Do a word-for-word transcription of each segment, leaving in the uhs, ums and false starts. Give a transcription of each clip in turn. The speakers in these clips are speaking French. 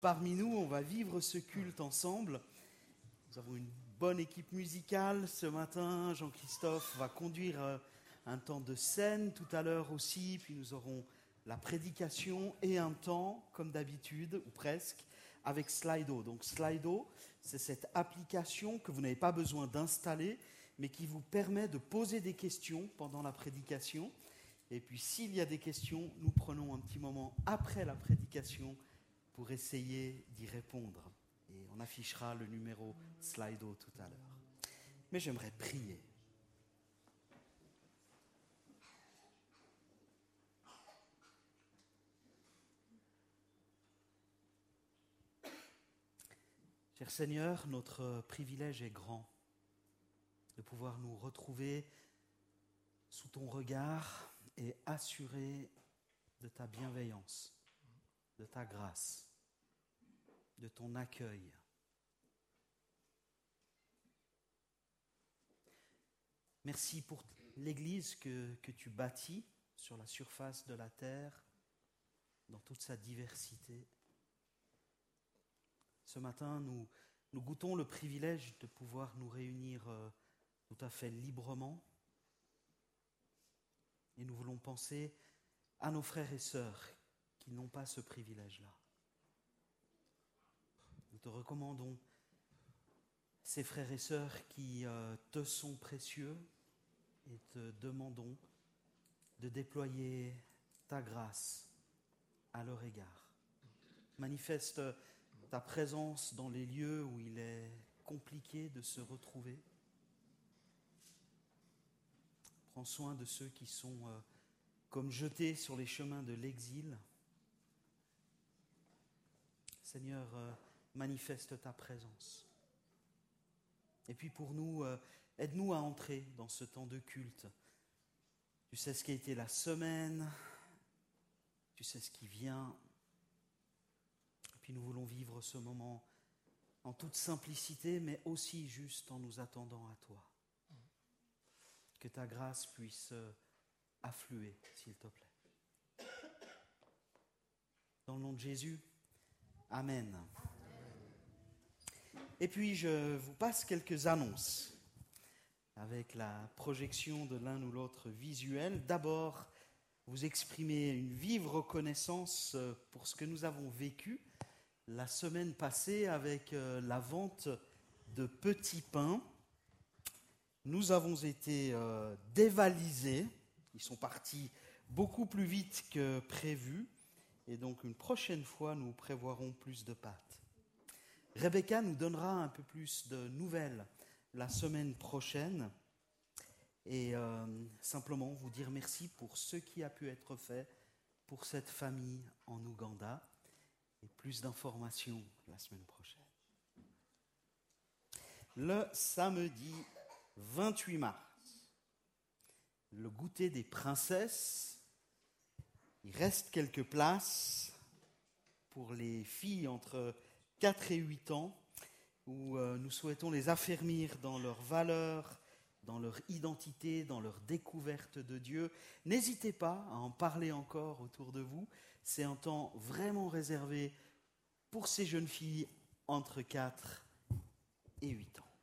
parmi nous, on va vivre ce culte ensemble. Nous avons une bonne équipe musicale ce matin. Jean-Christophe va conduire un temps de scène tout à l'heure aussi, puis nous aurons la prédication et un temps, comme d'habitude, ou presque, avec Slido. Donc Slido, c'est cette application que vous n'avez pas besoin d'installer, mais qui vous permet de poser des questions pendant la prédication. Et puis s'il y a des questions, nous prenons un petit moment après la prédication pour essayer d'y répondre. Et on affichera le numéro Slido tout à l'heure. Mais j'aimerais prier. Cher Seigneur, notre privilège est grand de pouvoir nous retrouver sous ton regard et assurés de ta bienveillance, de ta grâce, de ton accueil. Merci pour l'Église que, que tu bâtis sur la surface de la terre, dans toute sa diversité. Ce matin, nous, nous goûtons le privilège de pouvoir nous réunir euh, tout à fait librement. Et nous voulons penser à nos frères et sœurs qui n'ont pas ce privilège-là. Nous te recommandons ces frères et sœurs qui euh, te sont précieux et te demandons de déployer ta grâce à leur égard. Manifeste ta présence dans les lieux où il est compliqué de se retrouver. Prends soin de ceux qui sont euh, comme jetés sur les chemins de l'exil. Seigneur, euh, manifeste ta présence. Et puis pour nous, euh, aide-nous à entrer dans ce temps de culte. Tu sais ce qui a été la semaine, tu sais ce qui vient. Et puis nous voulons vivre ce moment en toute simplicité, mais aussi juste en nous attendant à toi. Que ta grâce puisse affluer, s'il te plaît. Dans le nom de Jésus, Amen. Et puis, je vous passe quelques annonces avec la projection de l'un ou l'autre visuel. D'abord, vous exprimez une vive reconnaissance pour ce que nous avons vécu la semaine passée avec la vente de petits pains. Nous avons été euh, dévalisés, ils sont partis beaucoup plus vite que prévu, et donc une prochaine fois, nous prévoirons plus de pâtes. Rebecca nous donnera un peu plus de nouvelles la semaine prochaine, et euh, simplement vous dire merci pour ce qui a pu être fait pour cette famille en Ouganda, et plus d'informations la semaine prochaine. Le samedi vingt-huit mars, le goûter des princesses. Il reste quelques places pour les filles entre quatre et huit ans, où euh, nous souhaitons les affermir dans leurs valeurs, dans leur identité, dans leur découverte de Dieu. N'hésitez pas à en parler encore autour de vous. C'est un temps vraiment réservé pour ces jeunes filles entre quatre et huit ans.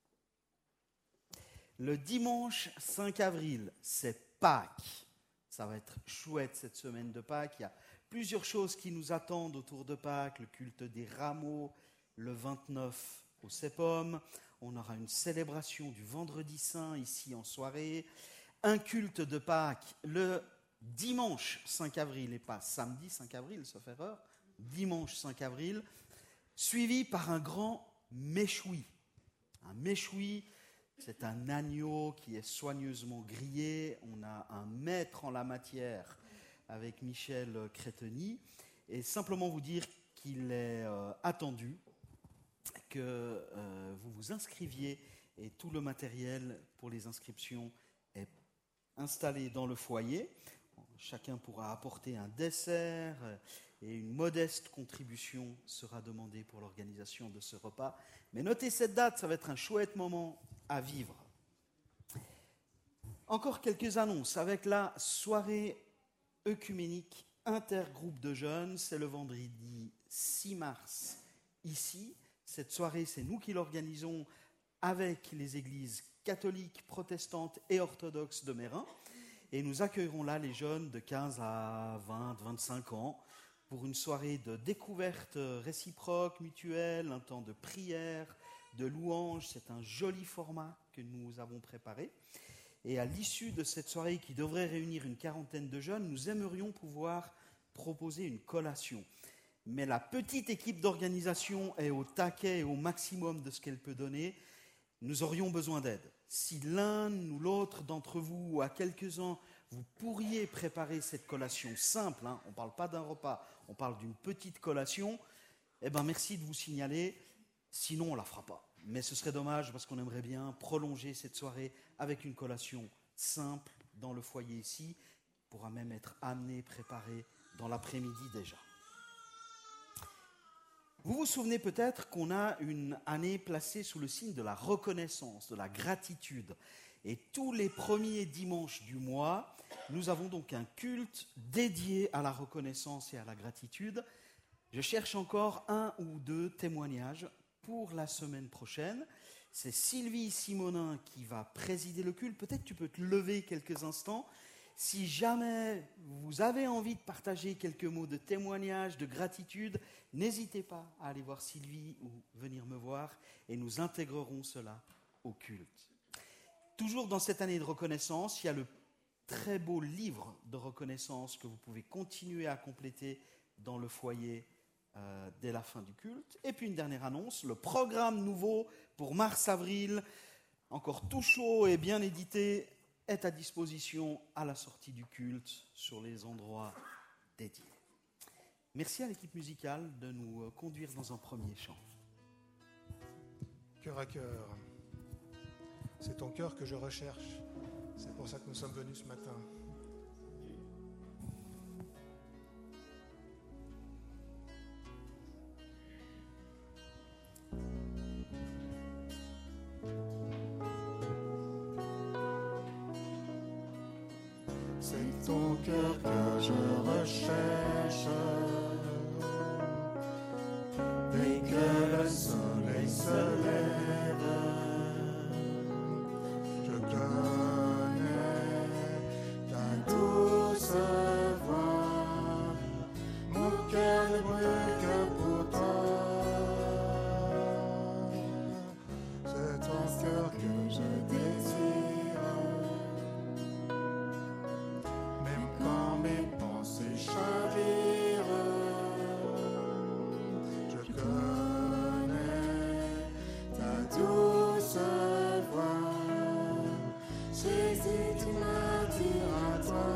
Le dimanche cinq avril, c'est Pâques. Ça va être chouette cette semaine de Pâques. Il y a plusieurs choses qui nous attendent autour de Pâques. Le culte des rameaux, le vingt-neuf au Cépom. On aura une célébration du Vendredi Saint ici en soirée. Un culte de Pâques le dimanche cinq avril et pas samedi cinq avril, sauf erreur. Dimanche cinq avril, suivi par un grand méchoui. Un méchoui, c'est un agneau qui est soigneusement grillé. On a un maître en la matière avec Michel Créteny. Et simplement vous dire qu'il est euh, attendu que euh, vous vous inscriviez et tout le matériel pour les inscriptions est installé dans le foyer. Chacun pourra apporter un dessert et une modeste contribution sera demandée pour l'organisation de ce repas. Mais notez cette date, ça va être un chouette moment à vivre. Encore quelques annonces avec la soirée œcuménique intergroupe de jeunes. C'est le vendredi six mars, ici. Cette soirée, c'est nous qui l'organisons avec les églises catholiques, protestantes et orthodoxes de Meyrin. Et nous accueillerons là les jeunes de quinze à vingt, vingt-cinq ans pour une soirée de découverte réciproque, mutuelle, un temps de prière, de louange. C'est un joli format que nous avons préparé. Et à l'issue de cette soirée qui devrait réunir une quarantaine de jeunes, nous aimerions pouvoir proposer une collation. Mais la petite équipe d'organisation est au taquet et au maximum de ce qu'elle peut donner. Nous aurions besoin d'aide. Si l'un ou l'autre d'entre vous, ou à quelques-uns, vous pourriez préparer cette collation simple, hein, on ne parle pas d'un repas, on parle d'une petite collation, eh ben merci de vous signaler, sinon on ne la fera pas. Mais ce serait dommage parce qu'on aimerait bien prolonger cette soirée avec une collation simple dans le foyer ici, qui pourra même être amenée, préparée dans l'après-midi déjà. Vous vous souvenez peut-être qu'on a une année placée sous le signe de la reconnaissance, de la gratitude. Et tous les premiers dimanches du mois, nous avons donc un culte dédié à la reconnaissance et à la gratitude. Je cherche encore un ou deux témoignages pour la semaine prochaine. C'est Sylvie Simonin qui va présider le culte. Peut-être tu peux te lever quelques instants. Si jamais vous avez envie de partager quelques mots de témoignage, de gratitude, n'hésitez pas à aller voir Sylvie ou venir me voir et nous intégrerons cela au culte. Toujours dans cette année de reconnaissance, il y a le très beau livre de reconnaissance que vous pouvez continuer à compléter dans le foyer euh, dès la fin du culte. Et puis une dernière annonce, le programme nouveau pour mars-avril, encore tout chaud et bien édité, est à disposition à la sortie du culte sur les endroits dédiés. Merci à l'équipe musicale de nous conduire dans un premier chant. Cœur à cœur, c'est ton cœur que je recherche. C'est pour ça que nous sommes venus ce matin. C'est ton cœur que je recherche. Dès que le soleil se lève, je connais ta douce voix. Mon cœur ne brûle que pour toi. C'est ton cœur que je désire. Chavire, je connais ta douce voix. Jésus, tu m'attires à toi.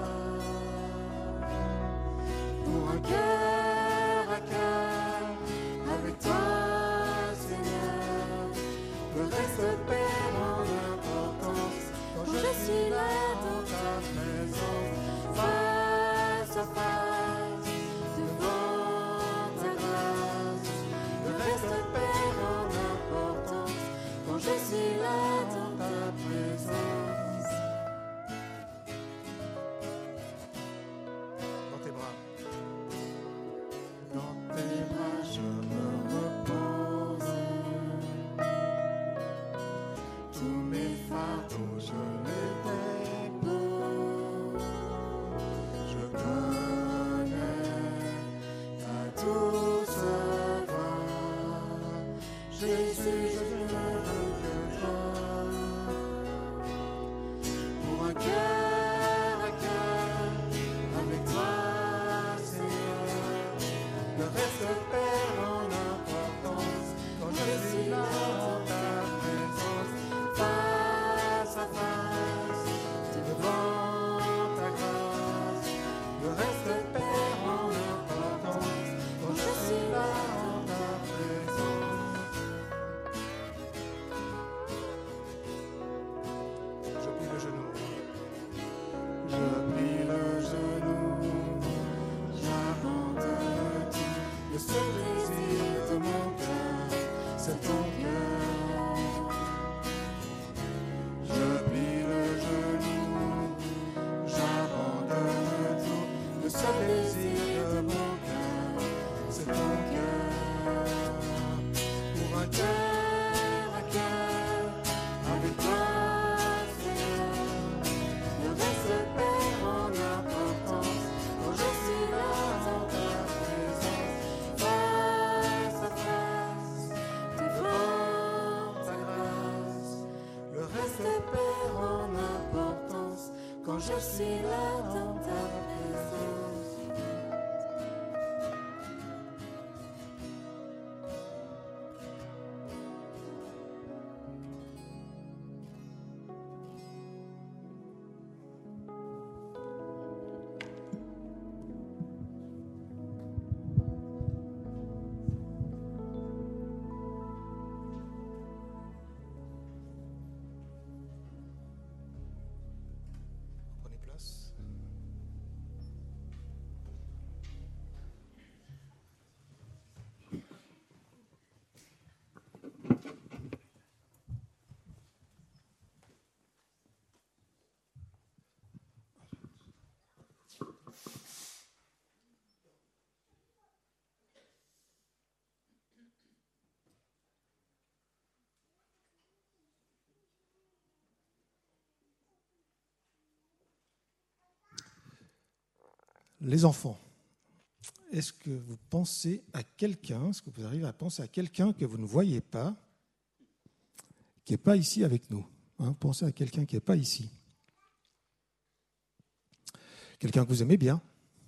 Pour un cœur à cœur avec toi, Seigneur, le reste perd en importance quand je suis là dans ta présence. Face à face, devant ta grâce, le reste perd en importance quand je suis là dans ta présence. Dans tes bras. Dans tes bras je me repose. Tous mes fardeaux je les dépose. Je connais ta douce voix. Jésus, je ne veux que toi. Pour un cœur à cœur avec toi, Seigneur, le reste perd en importance quand je suis là dans ta présence. Face à face, devant ta grâce, le reste perd en importance quand je suis là dans ta présence. je suis là dans ta présence. Prenez place. Les enfants, est-ce que vous pensez à quelqu'un, est-ce que vous arrivez à penser à quelqu'un que vous ne voyez pas, qui n'est pas ici avec nous, hein, pensez à quelqu'un qui n'est pas ici. Quelqu'un que vous aimez bien.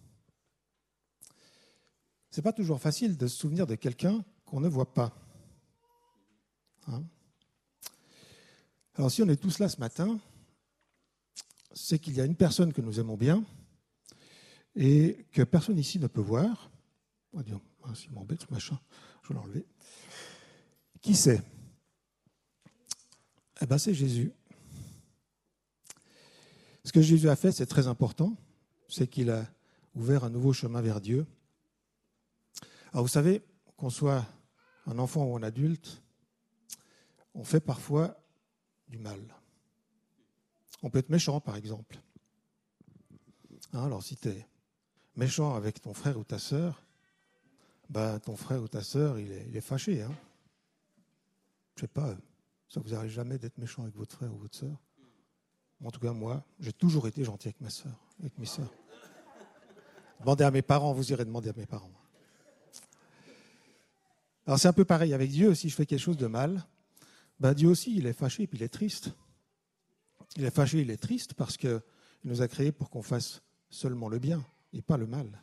Ce n'est pas toujours facile de se souvenir de quelqu'un qu'on ne voit pas. Hein? Alors si on est tous là ce matin, c'est qu'il y a une personne que nous aimons bien, et que personne ici ne peut voir. On va dire, ah, s'il m'embête ce machin, je vais l'enlever. Qui c'est ? Eh bien, c'est Jésus. Ce que Jésus a fait, c'est très important, c'est qu'il a ouvert un nouveau chemin vers Dieu. Alors, vous savez, qu'on soit un enfant ou un adulte, on fait parfois du mal. On peut être méchant, par exemple. Hein, alors, si tu es méchant avec ton frère ou ta sœur, ben, ton frère ou ta sœur, il est, il est fâché. Hein. Je ne sais pas, ça vous arrive jamais d'être méchant avec votre frère ou votre sœur? En tout cas, moi, j'ai toujours été gentil avec ma sœur, avec mes sœurs. Demandez à mes parents, vous irez demander à mes parents. Alors c'est un peu pareil avec Dieu. Si je fais quelque chose de mal, ben, Dieu aussi, il est fâché et puis il est triste. Il est fâché, il est triste parce qu'il nous a créés pour qu'on fasse seulement le bien et pas le mal.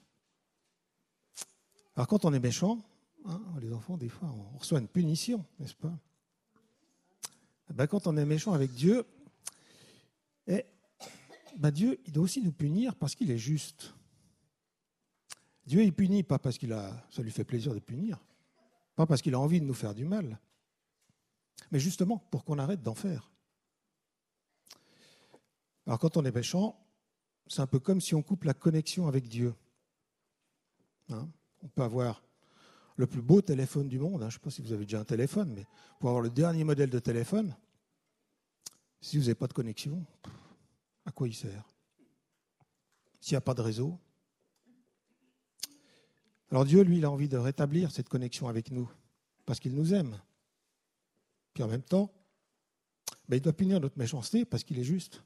Alors quand on est méchant, hein, les enfants, des fois, on reçoit une punition, n'est-ce pas? Ben, quand on est méchant avec Dieu, eh, ben, Dieu, il doit aussi nous punir parce qu'il est juste. Dieu, il punit pas parce qu'il a, ça lui fait plaisir de punir, pas parce qu'il a envie de nous faire du mal, mais justement pour qu'on arrête d'en faire. Alors quand on est méchant, c'est un peu comme si on coupe la connexion avec Dieu. Hein? On peut avoir le plus beau téléphone du monde. Hein? Je ne sais pas si vous avez déjà un téléphone, mais pour avoir le dernier modèle de téléphone, si vous n'avez pas de connexion, à quoi il sert? S'il n'y a pas de réseau. Alors Dieu, lui, il a envie de rétablir cette connexion avec nous, parce qu'il nous aime. Puis en même temps, ben, il doit punir notre méchanceté parce qu'il est juste.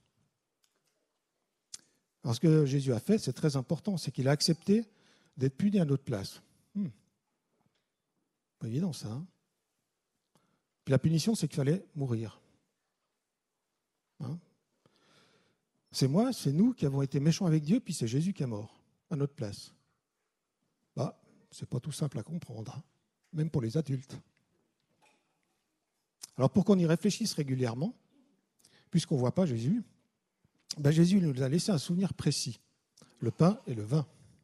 Alors ce que Jésus a fait, c'est très important, c'est qu'il a accepté d'être puni à notre place. Hmm. Pas évident ça. Hein? Puis la punition, c'est qu'il fallait mourir. Hein? C'est moi, c'est nous qui avons été méchants avec Dieu, puis c'est Jésus qui est mort à notre place. Bah, c'est pas tout simple à comprendre, hein? Même pour les adultes. Alors pour qu'on y réfléchisse régulièrement, puisqu'on ne voit pas Jésus, ben Jésus nous a laissé un souvenir précis, le pain et le vin.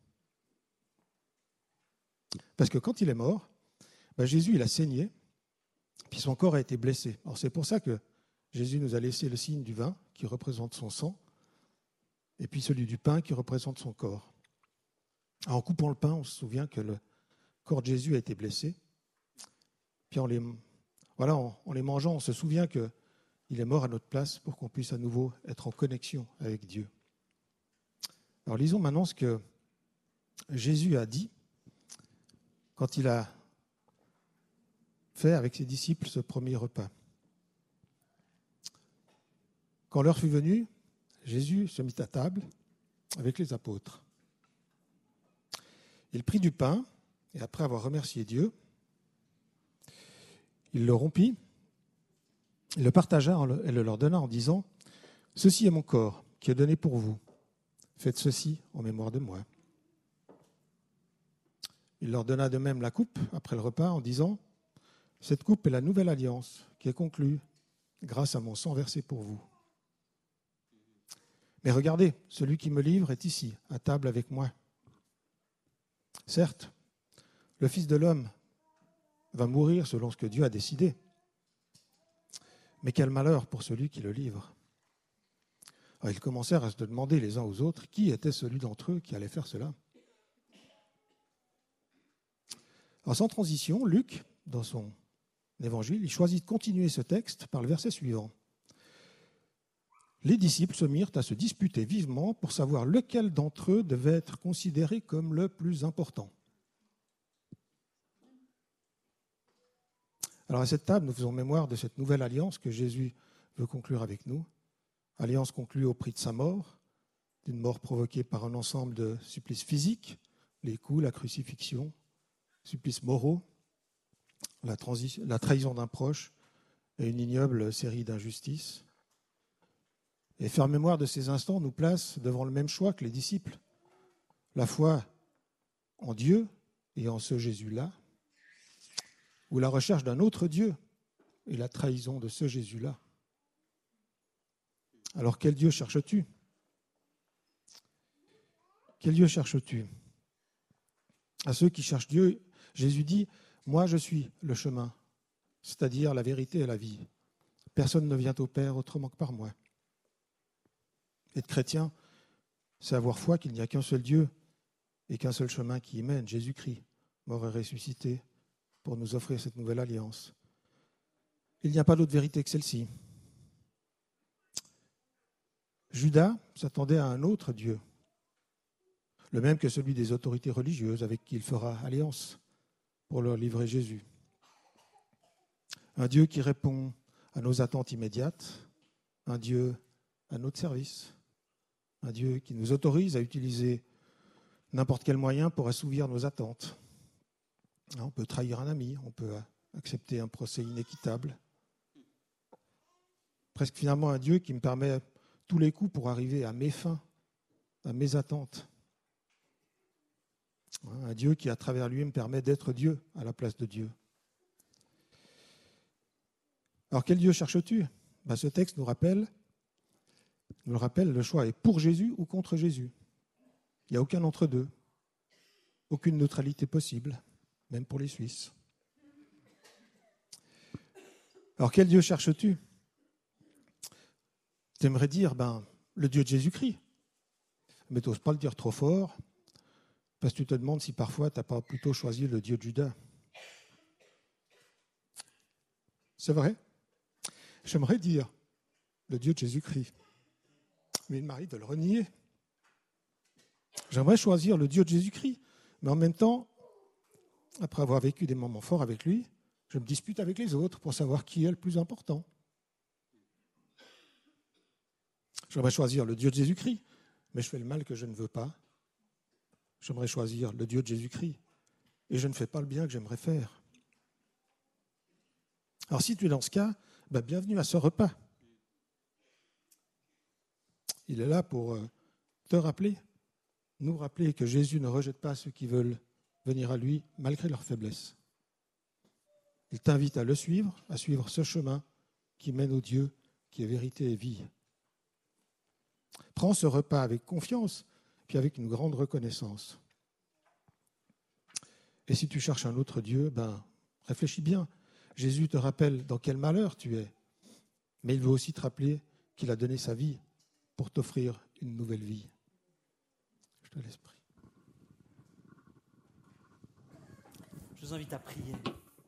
Parce que quand il est mort, ben Jésus il a saigné, puis son corps a été blessé. Alors c'est pour ça que Jésus nous a laissé le signe du vin, qui représente son sang, et puis celui du pain, qui représente son corps. Alors, en coupant le pain, on se souvient que le corps de Jésus a été blessé. Puis en les, voilà, en, en les mangeant, on se souvient qu'il est mort à notre place pour qu'on puisse à nouveau être en connexion avec Dieu. Alors lisons maintenant ce que Jésus a dit quand il a fait avec ses disciples ce premier repas. Quand l'heure fut venue, Jésus se mit à table avec les apôtres. Il prit du pain et après avoir remercié Dieu, il le rompit, il le partagea et le leur donna en disant « Ceci est mon corps qui est donné pour vous. Faites ceci en mémoire de moi. » Il leur donna de même la coupe après le repas en disant : « Cette coupe est la nouvelle alliance qui est conclue grâce à mon sang versé pour vous. Mais regardez, celui qui me livre est ici, à table avec moi. Certes, le Fils de l'homme va mourir selon ce que Dieu a décidé. Mais quel malheur pour celui qui le livre. » Alors, ils commencèrent à se demander les uns aux autres qui était celui d'entre eux qui allait faire cela. Alors, sans transition, Luc, dans son évangile, il choisit de continuer ce texte par le verset suivant. Les disciples se mirent à se disputer vivement pour savoir lequel d'entre eux devait être considéré comme le plus important. Alors à cette table, nous faisons mémoire de cette nouvelle alliance que Jésus veut conclure avec nous. Alliance conclue au prix de sa mort, d'une mort provoquée par un ensemble de supplices physiques, les coups, la crucifixion, supplices moraux, la, transi- la trahison d'un proche et une ignoble série d'injustices. Et faire mémoire de ces instants nous place devant le même choix que les disciples. La foi en Dieu et en ce Jésus-là, ou la recherche d'un autre Dieu et la trahison de ce Jésus-là. Alors quel Dieu cherches-tu ? Quel Dieu cherches-tu ? À ceux qui cherchent Dieu, Jésus dit : « Moi je suis le chemin, c'est-à-dire la vérité et la vie. Personne ne vient au Père autrement que par moi. » Être chrétien, c'est avoir foi qu'il n'y a qu'un seul Dieu et qu'un seul chemin qui y mène, Jésus-Christ, mort et ressuscité, pour nous offrir cette nouvelle alliance. Il n'y a pas d'autre vérité que celle-ci. Judas s'attendait à un autre Dieu, le même que celui des autorités religieuses avec qui il fera alliance pour leur livrer Jésus. Un Dieu qui répond à nos attentes immédiates, un Dieu à notre service, un Dieu qui nous autorise à utiliser n'importe quel moyen pour assouvir nos attentes. On peut trahir un ami, on peut accepter un procès inéquitable. Presque finalement un Dieu qui me permet tous les coups pour arriver à mes fins, à mes attentes. Un Dieu qui, à travers lui, me permet d'être Dieu à la place de Dieu. Alors, quel Dieu cherches-tu ? Ben, ce texte nous rappelle, nous le rappelle, le choix est pour Jésus ou contre Jésus. Il n'y a aucun entre-deux, aucune neutralité possible, même pour les Suisses. Alors, quel Dieu cherches-tu ? Tu aimerais dire, ben, le Dieu de Jésus-Christ. Mais tu n'oses pas le dire trop fort, parce que tu te demandes si parfois tu n'as pas plutôt choisi le Dieu de Judas. C'est vrai. J'aimerais dire le Dieu de Jésus-Christ. Mais il m'arrive de le renier. J'aimerais choisir le Dieu de Jésus-Christ. Mais en même temps, après avoir vécu des moments forts avec lui, je me dispute avec les autres pour savoir qui est le plus important. J'aimerais choisir le Dieu de Jésus-Christ, mais je fais le mal que je ne veux pas. J'aimerais choisir le Dieu de Jésus-Christ, et je ne fais pas le bien que j'aimerais faire. Alors si tu es dans ce cas, ben bienvenue à ce repas. Il est là pour te rappeler, nous rappeler que Jésus ne rejette pas ceux qui veulent venir à lui malgré leur faiblesse. Il t'invite à le suivre, à suivre ce chemin qui mène au Dieu, qui est vérité et vie. Prends ce repas avec confiance, puis avec une grande reconnaissance. Et si tu cherches un autre Dieu, ben, réfléchis bien. Jésus te rappelle dans quel malheur tu es, mais il veut aussi te rappeler qu'il a donné sa vie pour t'offrir une nouvelle vie. Je te laisse prier. Je vous invite à prier.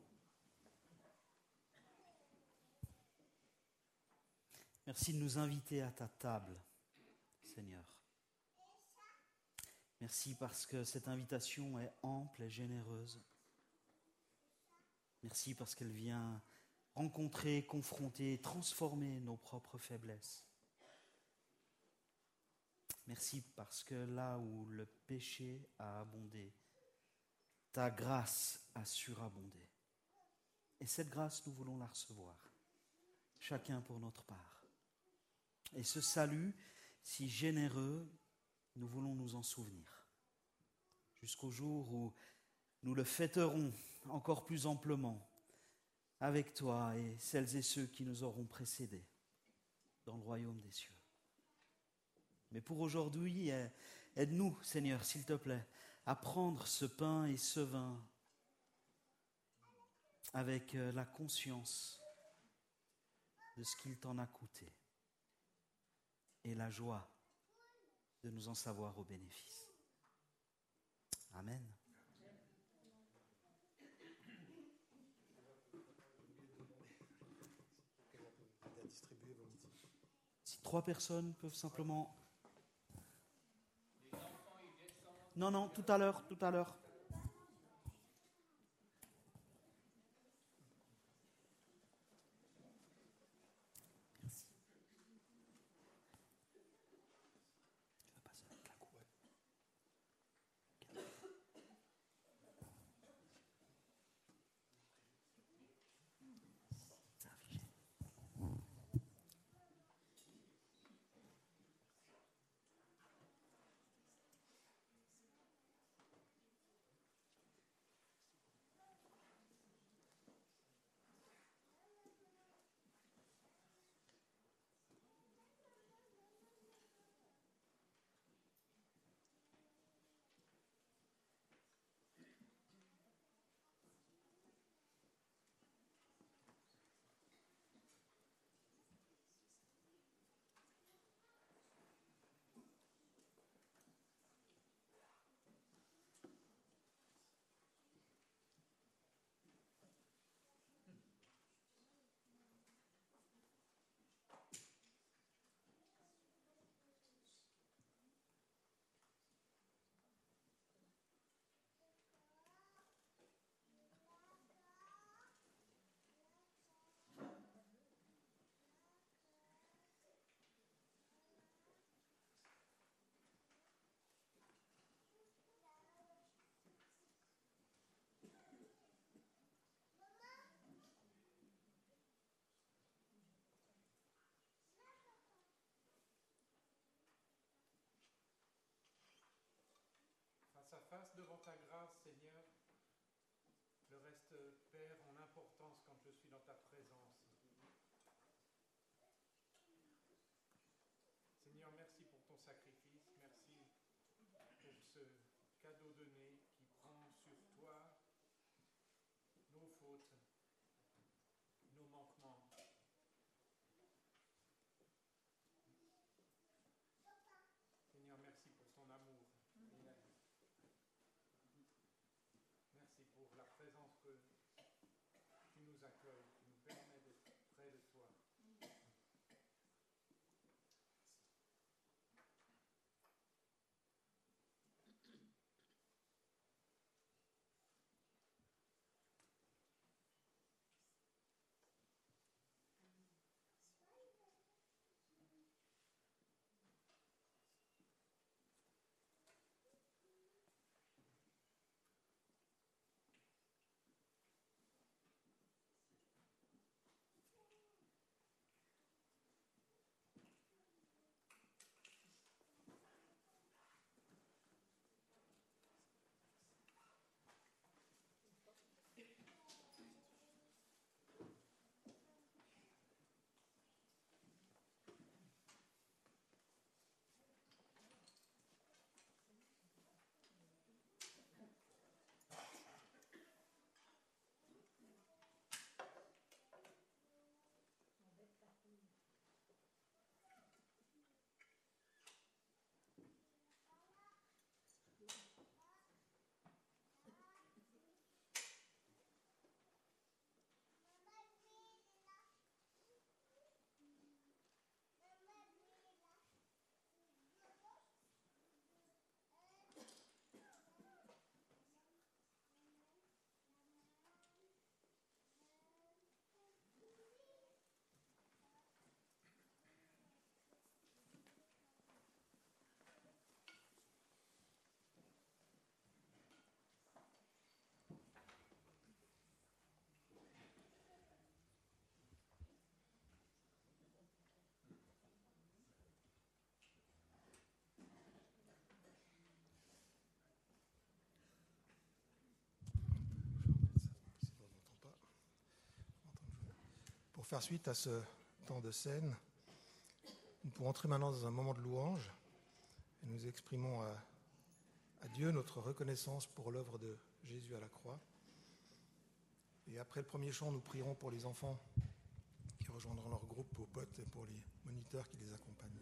Merci de nous inviter à ta table, Seigneur. Merci parce que cette invitation est ample et généreuse. Merci parce qu'elle vient rencontrer, confronter, transformer nos propres faiblesses. Merci parce que là où le péché a abondé, ta grâce a surabondé. Et cette grâce, nous voulons la recevoir, chacun pour notre part. Et ce salut, si généreux, nous voulons nous en souvenir. Jusqu'au jour où nous le fêterons encore plus amplement avec toi et celles et ceux qui nous auront précédés dans le royaume des cieux. Mais pour aujourd'hui, aide-nous, Seigneur, s'il te plaît, à prendre ce pain et ce vin avec la conscience de ce qu'il t'en a coûté et la joie de nous en savoir au bénéfice. Amen. Si trois personnes peuvent simplement... Non, non, tout à l'heure, tout à l'heure. Face à face devant ta grâce, Seigneur, le reste perd en importance quand je suis dans ta présence. Seigneur, merci pour ton sacrifice, merci pour ce cadeau donné qui prend sur toi nos fautes, nos manquements. Seigneur, merci pour ton amour. Merci pour la présence que tu nous accueilles, qui nous permet d'être près de toi. faire suite à ce temps de scène, nous pourrons entrer maintenant dans un moment de louange et nous exprimons à, à Dieu notre reconnaissance pour l'œuvre de Jésus à la croix. Et après le premier chant, nous prierons pour les enfants qui rejoindront leur groupe au potes et pour les moniteurs qui les accompagnent.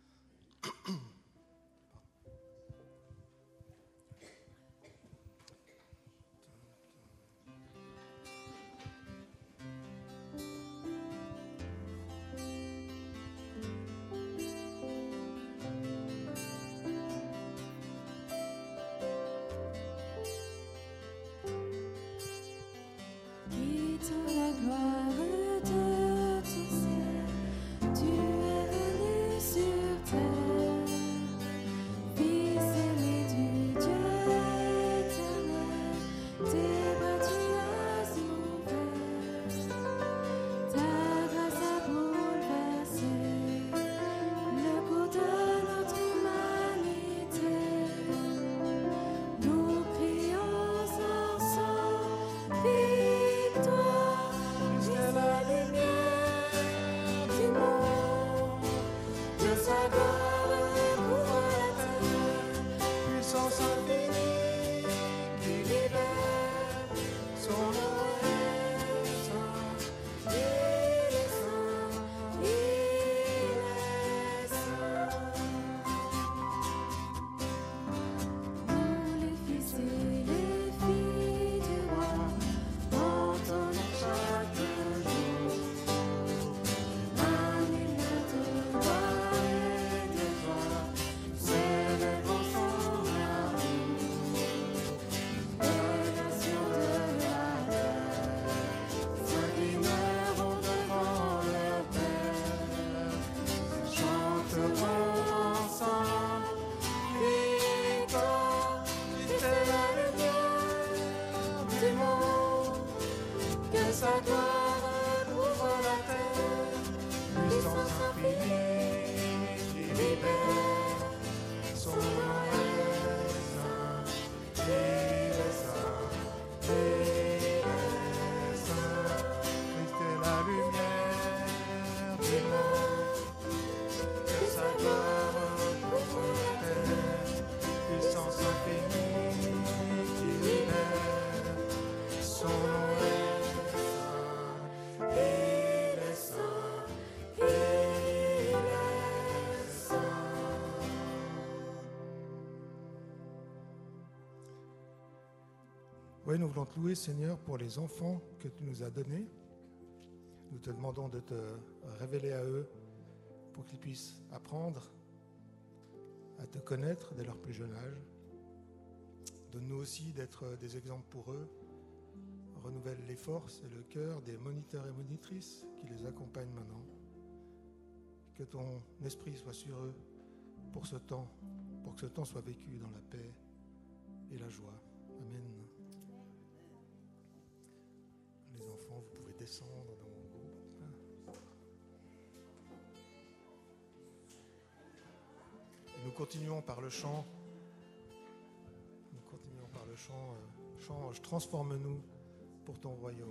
Oui, nous voulons te louer, Seigneur, pour les enfants que tu nous as donnés. Nous te demandons de te révéler à eux pour qu'ils puissent apprendre à te connaître dès leur plus jeune âge. Donne-nous aussi d'être des exemples pour eux. Renouvelle les forces et le cœur des moniteurs et monitrices qui les accompagnent maintenant. Que ton esprit soit sur eux pour ce temps, pour que ce temps soit vécu dans la paix et la joie. Amen. Les enfants, vous pouvez descendre dans vos groupes. Et nous continuons par le chant. Nous continuons par le chant. Euh, change, transforme-nous pour ton royaume.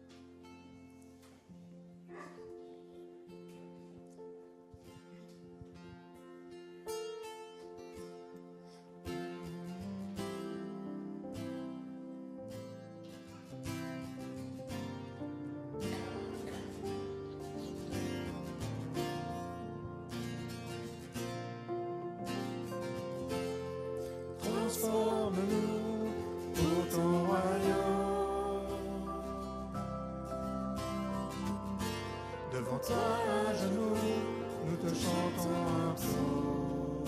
Transforme-nous pour ton royaume. Devant toi à genoux, nous te chantons un psaume.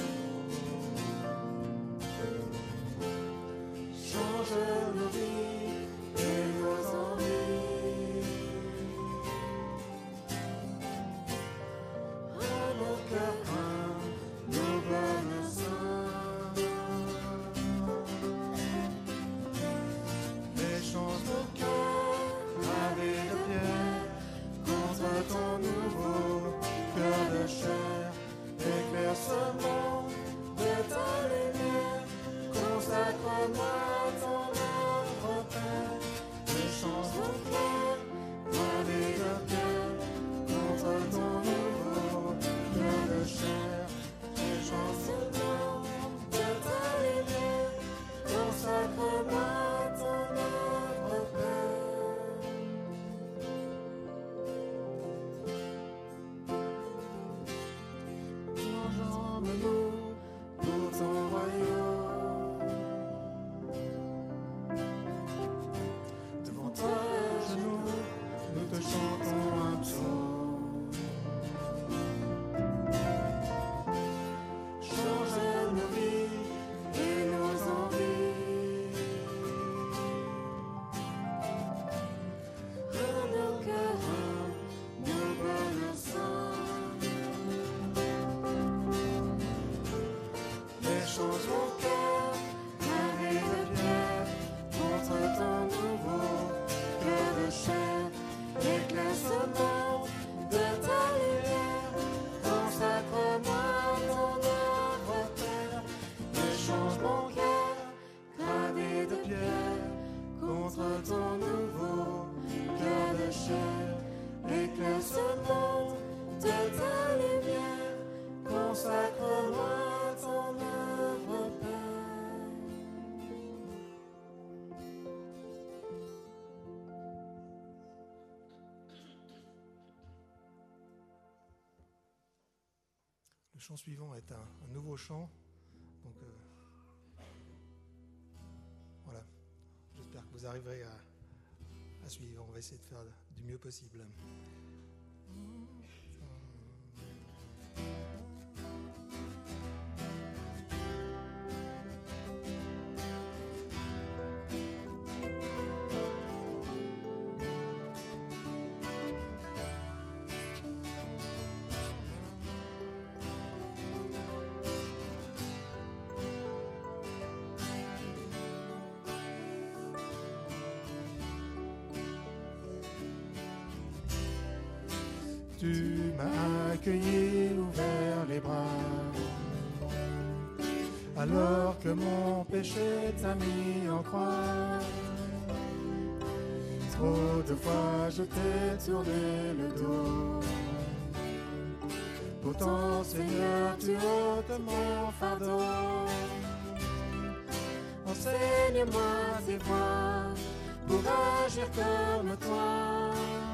Change nos vies et nos envies. Rends nos cœurs humbles, nos bonnes seins. Échange nos cœurs gravés de pierre contre ton nouveau cœur de chair. Éclaire ce monde. Le chant suivant est un, un nouveau chant. Donc euh, voilà, j'espère que vous arriverez à, à suivre. On va essayer de faire du mieux possible. Tu m'as accueilli, ouvert les bras, alors que mon péché t'a mis en croix. Trop de fois je t'ai tourné le dos, pourtant Seigneur tu ôtes mon fardeau. Enseigne-moi tes voies pour agir comme toi.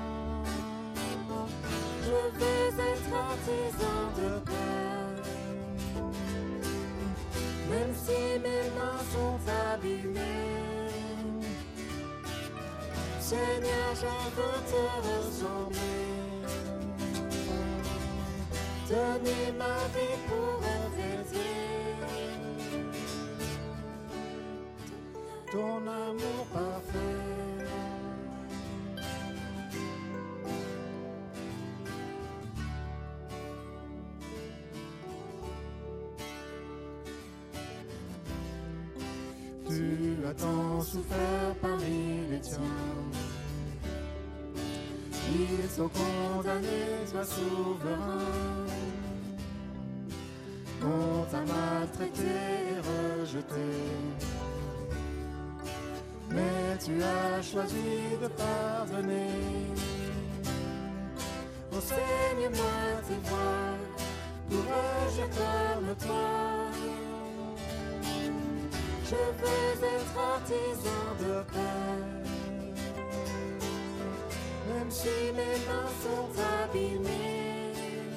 Je veux être artisan de paix, même si mes mains sont abîmées. Seigneur, je veux te ressembler, donner ma vie pour refléter ton amour parfait. Tu as tant souffert parmi les tiens, ils sont condamnés, toi souverain. On t'a maltraité et rejeté, mais tu as choisi de pardonner. Enseigne-moi tes voies pour agir comme toi. Je veux être artisan de paix, même si mes mains sont abîmées.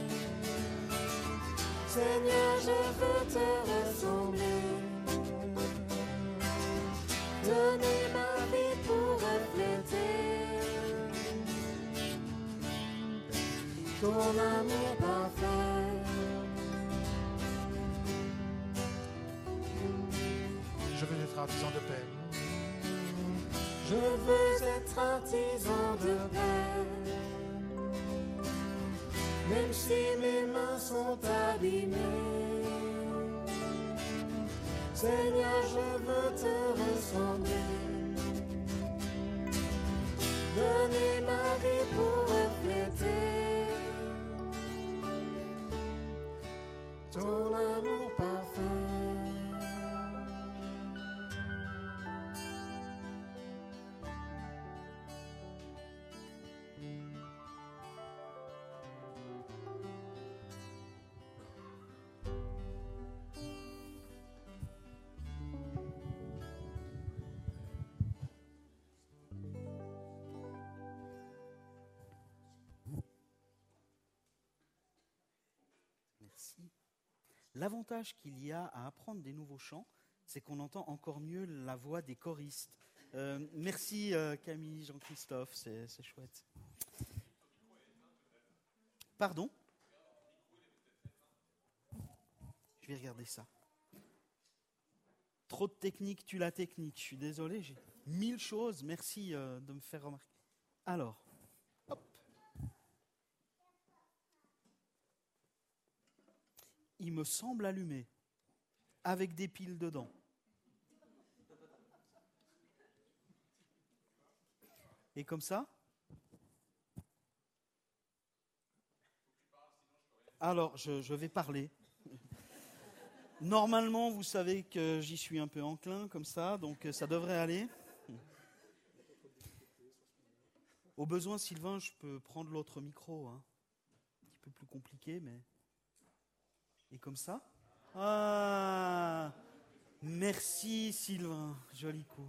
Seigneur, je veux te ressembler, donner ma vie pour refléter ton amour parfait. Je veux être artisan de paix. Je veux être artisan de paix, même si mes mains sont abîmées. Seigneur, je veux te ressembler, donner ma vie pour refléter ton amour parfait. Merci. L'avantage qu'il y a à apprendre des nouveaux chants, c'est qu'on entend encore mieux la voix des choristes. Euh, merci euh, Camille, Jean-Christophe, c'est, c'est chouette. Pardon ? Je vais regarder ça. Trop de technique, tu la technique. Je suis désolé, j'ai mille choses. Merci euh, de me faire remarquer. Alors, hop. Il me semble allumé, avec des piles dedans. Et comme ça ? Alors, je, je vais parler. Normalement, vous savez que j'y suis un peu enclin, comme ça, donc ça devrait aller. Au besoin, Sylvain, je peux prendre l'autre micro. Hein. Un petit peu plus compliqué, mais... Et comme ça ? Ah ! Merci Sylvain, joli coup.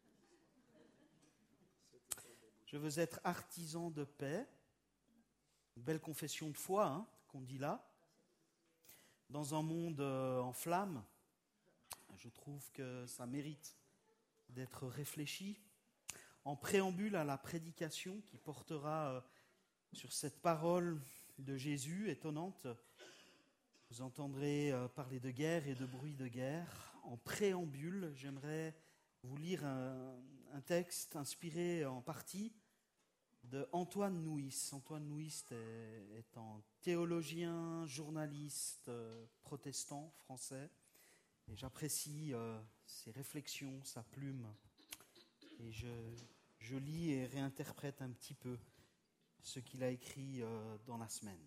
Je veux être artisan de paix. Une belle confession de foi, hein, qu'on dit là. dans un monde euh, en flammes, je trouve que ça mérite d'être réfléchi. En préambule à la prédication qui portera euh, sur cette parole de Jésus étonnante, vous entendrez euh, parler de guerre et de bruit de guerre. En préambule, j'aimerais vous lire un, un texte inspiré en partie de Antoine Nuis. Antoine Nuis est, est un théologien, journaliste euh, protestant français. Et j'apprécie euh, ses réflexions, sa plume. Et je, je lis et réinterprète un petit peu ce qu'il a écrit euh, dans la semaine.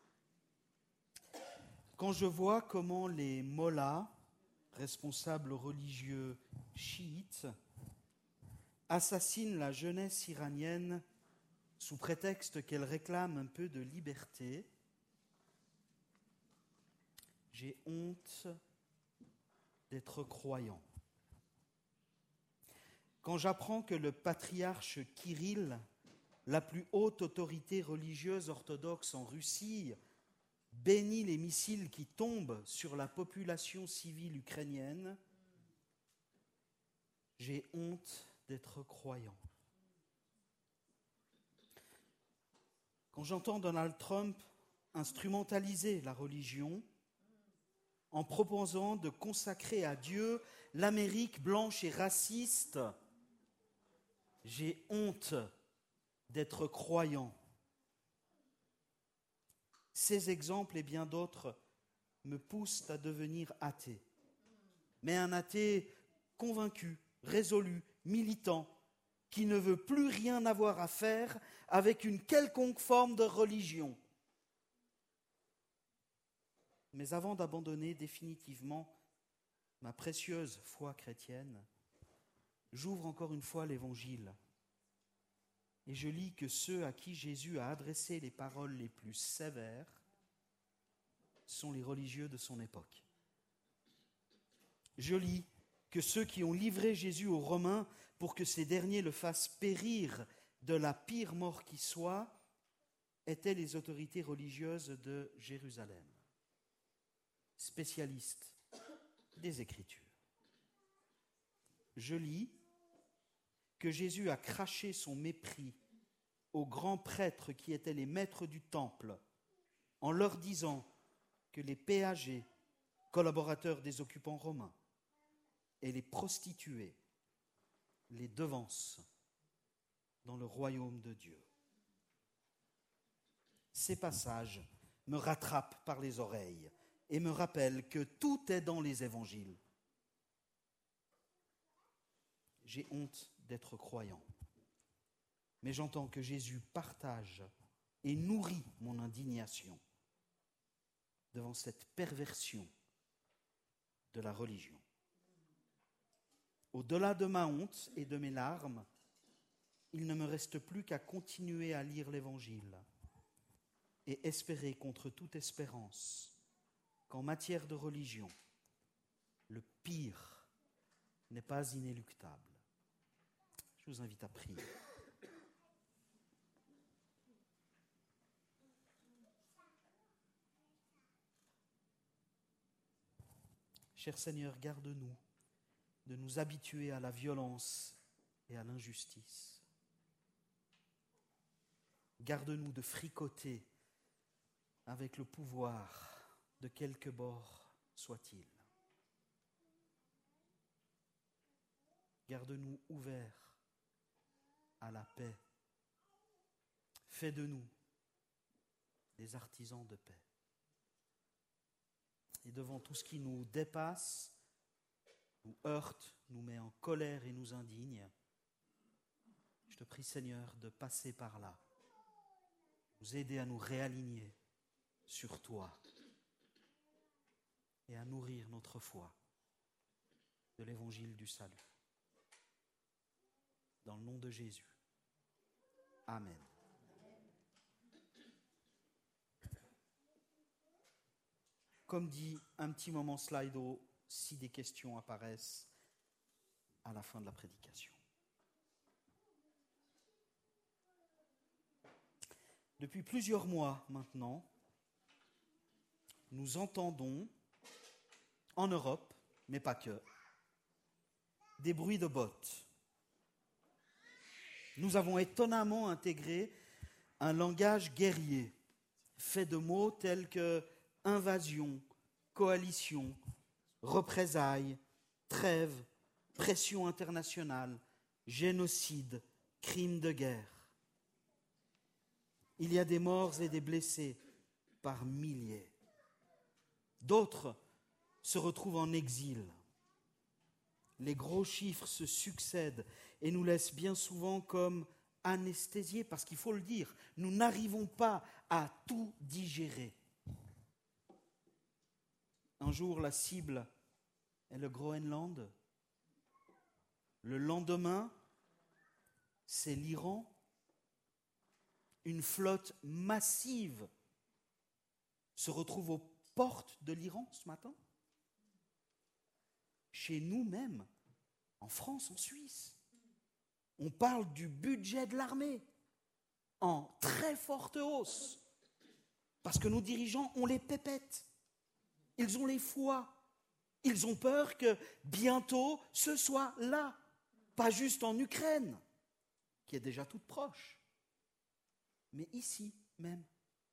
Quand je vois comment les mollahs, responsables religieux chiites, assassinent la jeunesse iranienne sous prétexte qu'elle réclame un peu de liberté, j'ai honte d'être croyant. Quand j'apprends que le patriarche Kirill, la plus haute autorité religieuse orthodoxe en Russie, bénit les missiles qui tombent sur la population civile ukrainienne, j'ai honte d'être croyant. Quand j'entends Donald Trump instrumentaliser la religion en proposant de consacrer à Dieu l'Amérique blanche et raciste, j'ai honte d'être croyant. Ces exemples et bien d'autres me poussent à devenir athée. Mais un athée convaincu, résolu, militant, qui ne veut plus rien avoir à faire avec une quelconque forme de religion. Mais avant d'abandonner définitivement ma précieuse foi chrétienne, j'ouvre encore une fois l'Évangile et je lis que ceux à qui Jésus a adressé les paroles les plus sévères sont les religieux de son époque. Je lis que ceux qui ont livré Jésus aux Romains pour que ces derniers le fassent périr de la pire mort qui soit étaient les autorités religieuses de Jérusalem, spécialistes des Écritures. Je lis que Jésus a craché son mépris aux grands prêtres qui étaient les maîtres du temple en leur disant que les péagés, collaborateurs des occupants romains, et les prostituées les devancent dans le royaume de Dieu. Ces passages me rattrapent par les oreilles et me rappellent que tout est dans les évangiles. J'ai honte d'être croyant, mais j'entends que Jésus partage et nourrit mon indignation devant cette perversion de la religion. Au-delà de ma honte et de mes larmes, il ne me reste plus qu'à continuer à lire l'Évangile et espérer contre toute espérance qu'en matière de religion, le pire n'est pas inéluctable. Je vous invite à prier. Cher Seigneur, garde-nous de nous habituer à la violence et à l'injustice. Garde-nous de fricoter avec le pouvoir de quelque bord soit-il. Garde-nous ouverts à la paix. Fais de nous des artisans de paix. Et devant tout ce qui nous dépasse, nous heurte, nous met en colère et nous indigne, je te prie, Seigneur, de passer par là, nous aider à nous réaligner sur toi et à nourrir notre foi de l'évangile du salut. Dans le nom de Jésus. Amen. Comme dit, un petit moment Slido, si des questions apparaissent à la fin de la prédication. Depuis plusieurs mois maintenant, nous entendons, en Europe, mais pas que, des bruits de bottes. Nous avons étonnamment intégré un langage guerrier, fait de mots tels que invasion, coalition, représailles, trêve, pression internationale, génocide, crime de guerre. Il y a des morts et des blessés par milliers. D'autres se retrouvent en exil. Les gros chiffres se succèdent et nous laissent bien souvent comme anesthésiés, parce qu'il faut le dire, nous n'arrivons pas à tout digérer. Un jour, la cible est le Groenland. Le lendemain, c'est l'Iran. Une flotte massive se retrouve aux portes de l'Iran ce matin. Chez nous même, en France, en Suisse, on parle du budget de l'armée en très forte hausse, parce que nos dirigeants ont les pépettes, ils ont les foies, ils ont peur que bientôt ce soit là, pas juste en Ukraine, qui est déjà toute proche, mais ici même.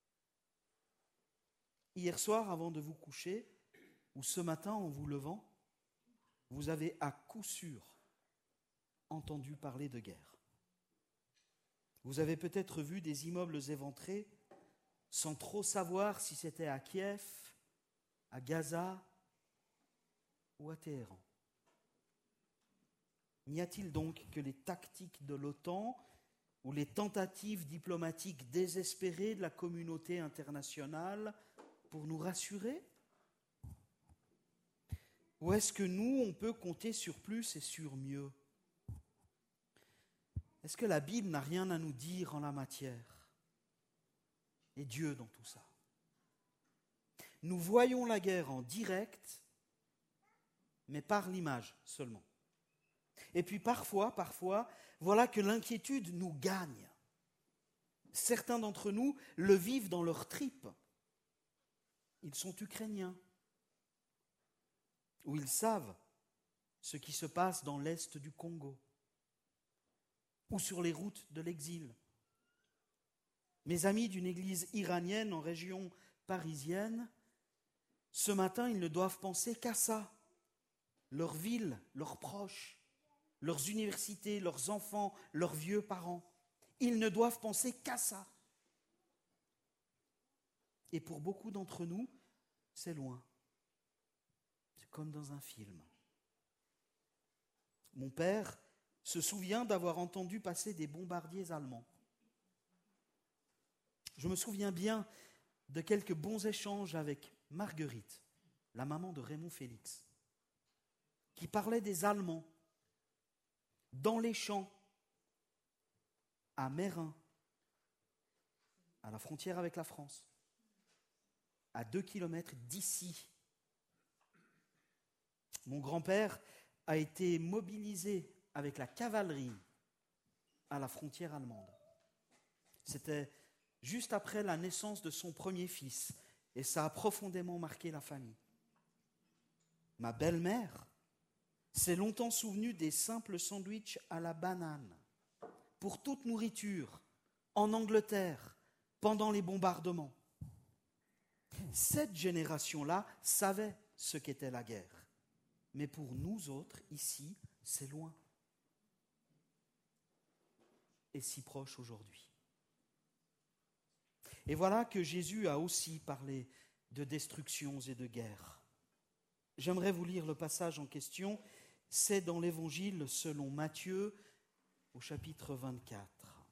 Hier soir, avant de vous coucher, ou ce matin en vous levant, vous avez à coup sûr entendu parler de guerre. Vous avez peut-être vu des immeubles éventrés sans trop savoir si c'était à Kiev, à Gaza ou à Téhéran. N'y a-t-il donc que les tactiques de l'OTAN ou les tentatives diplomatiques désespérées de la communauté internationale pour nous rassurer ? Ou est-ce que nous, on peut compter sur plus et sur mieux ? Est-ce que la Bible n'a rien à nous dire en la matière ? Et Dieu dans tout ça ? Nous voyons la guerre en direct, mais par l'image seulement. Et puis parfois, parfois, voilà que l'inquiétude nous gagne. Certains d'entre nous le vivent dans leurs tripes. Ils sont ukrainiens. Ou ils savent ce qui se passe dans l'est du Congo ou sur les routes de l'exil. Mes amis d'une église iranienne en région parisienne, ce matin, ils ne doivent penser qu'à ça. Leur ville, leurs proches, leurs universités, leurs enfants, leurs vieux parents. Ils ne doivent penser qu'à ça. Et pour beaucoup d'entre nous, c'est loin. C'est comme dans un film. Mon père se souvient d'avoir entendu passer des bombardiers allemands. Je me souviens bien de quelques bons échanges avec Marguerite, la maman de Raymond Félix, qui parlait des Allemands dans les champs, à Meyrin, à la frontière avec la France, à deux kilomètres d'ici. Mon grand-père a été mobilisé avec la cavalerie à la frontière allemande. C'était juste après la naissance de son premier fils, et ça a profondément marqué la famille. Ma belle-mère s'est longtemps souvenue des simples sandwichs à la banane, pour toute nourriture, en Angleterre, pendant les bombardements. Cette génération-là savait ce qu'était la guerre. Mais pour nous autres, ici, c'est loin. Et si proche aujourd'hui. Et voilà que Jésus a aussi parlé de destructions et de guerres. J'aimerais vous lire le passage en question. C'est dans l'Évangile selon Matthieu, au chapitre vingt-quatre.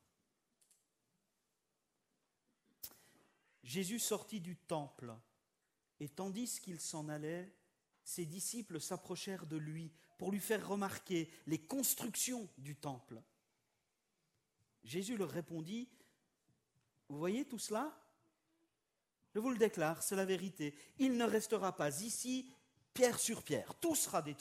Jésus sortit du temple, et tandis qu'il s'en allait, ses disciples s'approchèrent de lui pour lui faire remarquer les constructions du temple. Jésus leur répondit, « Vous voyez tout cela ? Je vous le déclare, c'est la vérité. Il ne restera pas ici pierre sur pierre. Tout sera détruit. »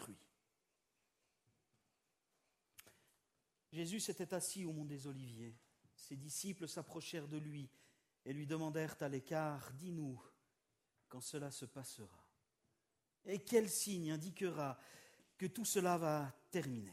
Jésus s'était assis au mont des Oliviers. Ses disciples s'approchèrent de lui et lui demandèrent à l'écart, « Dis-nous, quand cela se passera? Et quel signe indiquera que tout cela va terminer?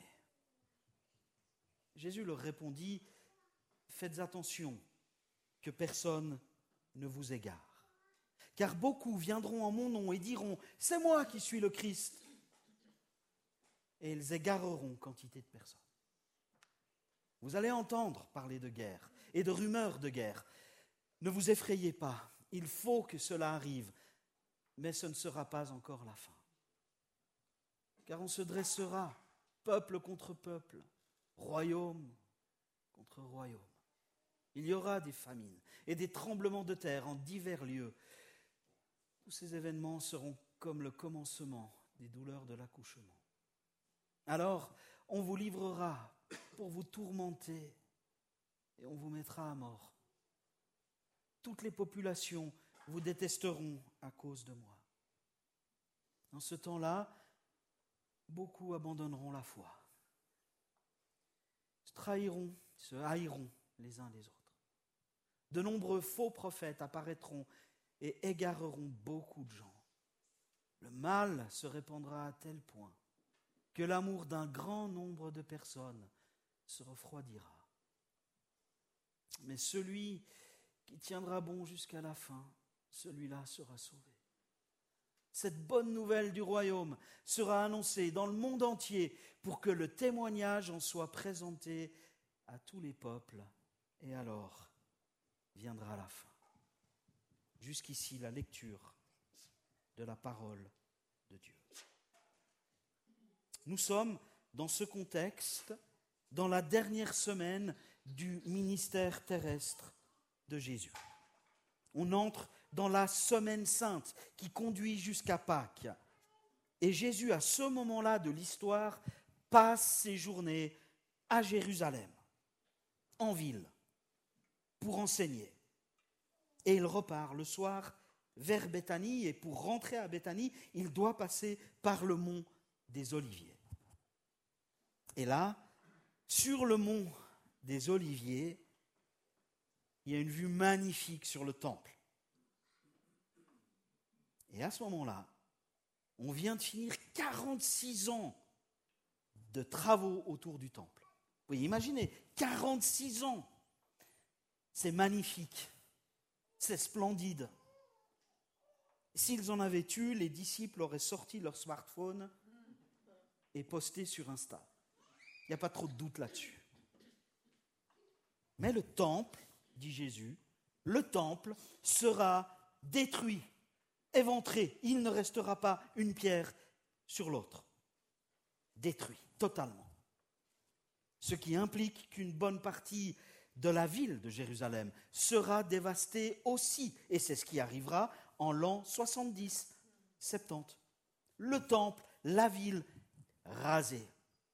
Jésus leur répondit, « Faites attention que personne ne vous égare. Car beaucoup viendront en mon nom et diront, « C'est moi qui suis le Christ. » Et ils égareront quantité de personnes. Vous allez entendre parler de guerre et de rumeurs de guerre. Ne vous effrayez pas, il faut que cela arrive, mais ce ne sera pas encore la fin. Car on se dressera, peuple contre peuple, royaume contre royaume. Il y aura des famines et des tremblements de terre en divers lieux. Tous ces événements seront comme le commencement des douleurs de l'accouchement. Alors, on vous livrera pour vous tourmenter et on vous mettra à mort. Toutes les populations vous détesteront à cause de moi. En ce temps-là, beaucoup abandonneront la foi, se trahiront, se haïront les uns les autres. De nombreux faux prophètes apparaîtront et égareront beaucoup de gens. Le mal se répandra à tel point que l'amour d'un grand nombre de personnes se refroidira. Mais celui qui tiendra bon jusqu'à la fin, celui-là sera sauvé. Cette bonne nouvelle du royaume sera annoncée dans le monde entier pour que le témoignage en soit présenté à tous les peuples. Et alors viendra la fin. Jusqu'ici, la lecture de la parole de Dieu. Nous sommes dans ce contexte, dans la dernière semaine du ministère terrestre de Jésus. On entre dans la semaine sainte qui conduit jusqu'à Pâques. Et Jésus, à ce moment-là de l'histoire, passe ses journées à Jérusalem, en ville, pour enseigner. Et il repart le soir vers Béthanie, et pour rentrer à Béthanie, il doit passer par le mont des Oliviers. Et là, sur le mont des Oliviers, il y a une vue magnifique sur le temple. Et à ce moment-là, on vient de finir quarante-six ans de travaux autour du temple. Vous pouvez imaginer, quarante-six ans. C'est magnifique, c'est splendide. S'ils en avaient eu, les disciples auraient sorti leur smartphone et posté sur Insta. Il n'y a pas trop de doute là-dessus. Mais le temple, dit Jésus, le temple sera détruit, éventré. Il ne restera pas une pierre sur l'autre. Détruit, totalement. Ce qui implique qu'une bonne partie de la ville de Jérusalem sera dévastée aussi. Et c'est ce qui arrivera en l'an soixante-dix, soixante-dix. Le temple, la ville, rasée.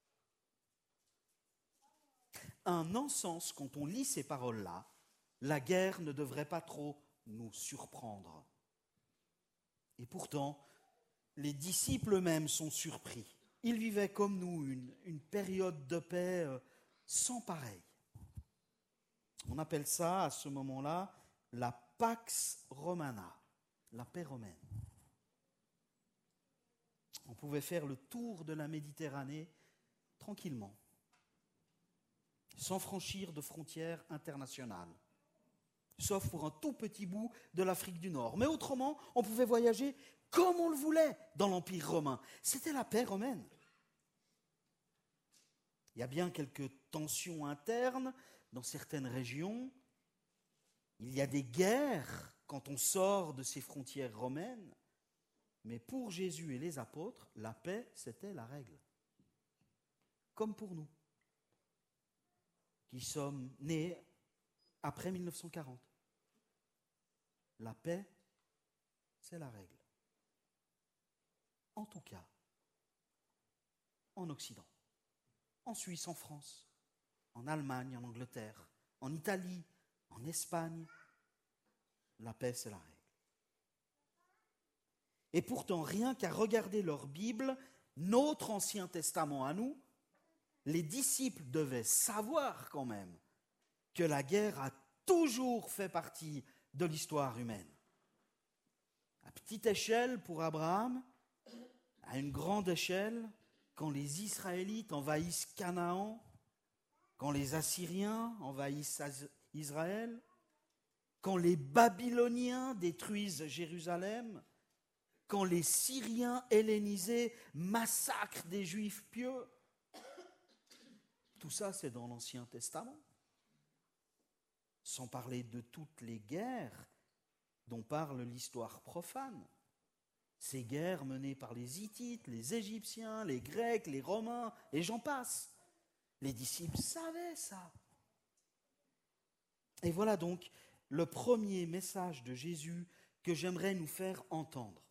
Un non-sens, quand on lit ces paroles-là, la guerre ne devrait pas trop nous surprendre. Et pourtant, les disciples eux-mêmes sont surpris. Ils vivaient comme nous une, une période de paix sans pareil. On appelle ça, à ce moment-là, la Pax Romana, la paix romaine. On pouvait faire le tour de la Méditerranée tranquillement, sans franchir de frontières internationales, sauf pour un tout petit bout de l'Afrique du Nord. Mais autrement, on pouvait voyager comme on le voulait dans l'Empire romain. C'était la paix romaine. Il y a bien quelques tensions internes dans certaines régions. Il y a des guerres quand on sort de ces frontières romaines. Mais pour Jésus et les apôtres, la paix, c'était la règle. Comme pour nous, qui sommes nés après mille neuf cent quarante. La paix, c'est la règle. En tout cas, en Occident, en Suisse, en France, en Allemagne, en Angleterre, en Italie, en Espagne, la paix, c'est la règle. Et pourtant, rien qu'à regarder leur Bible, notre Ancien Testament à nous, les disciples devaient savoir quand même que la guerre a toujours fait partie de l'histoire humaine. À petite échelle pour Abraham, à une grande échelle, quand les Israélites envahissent Canaan, quand les Assyriens envahissent Israël, quand les Babyloniens détruisent Jérusalem, quand les Syriens hellénisés massacrent des Juifs pieux. Tout ça, c'est dans l'Ancien Testament. Sans parler de toutes les guerres dont parle l'histoire profane. Ces guerres menées par les Hittites, les Égyptiens, les Grecs, les Romains, et j'en passe. Les disciples savaient ça. Et voilà donc le premier message de Jésus que j'aimerais nous faire entendre.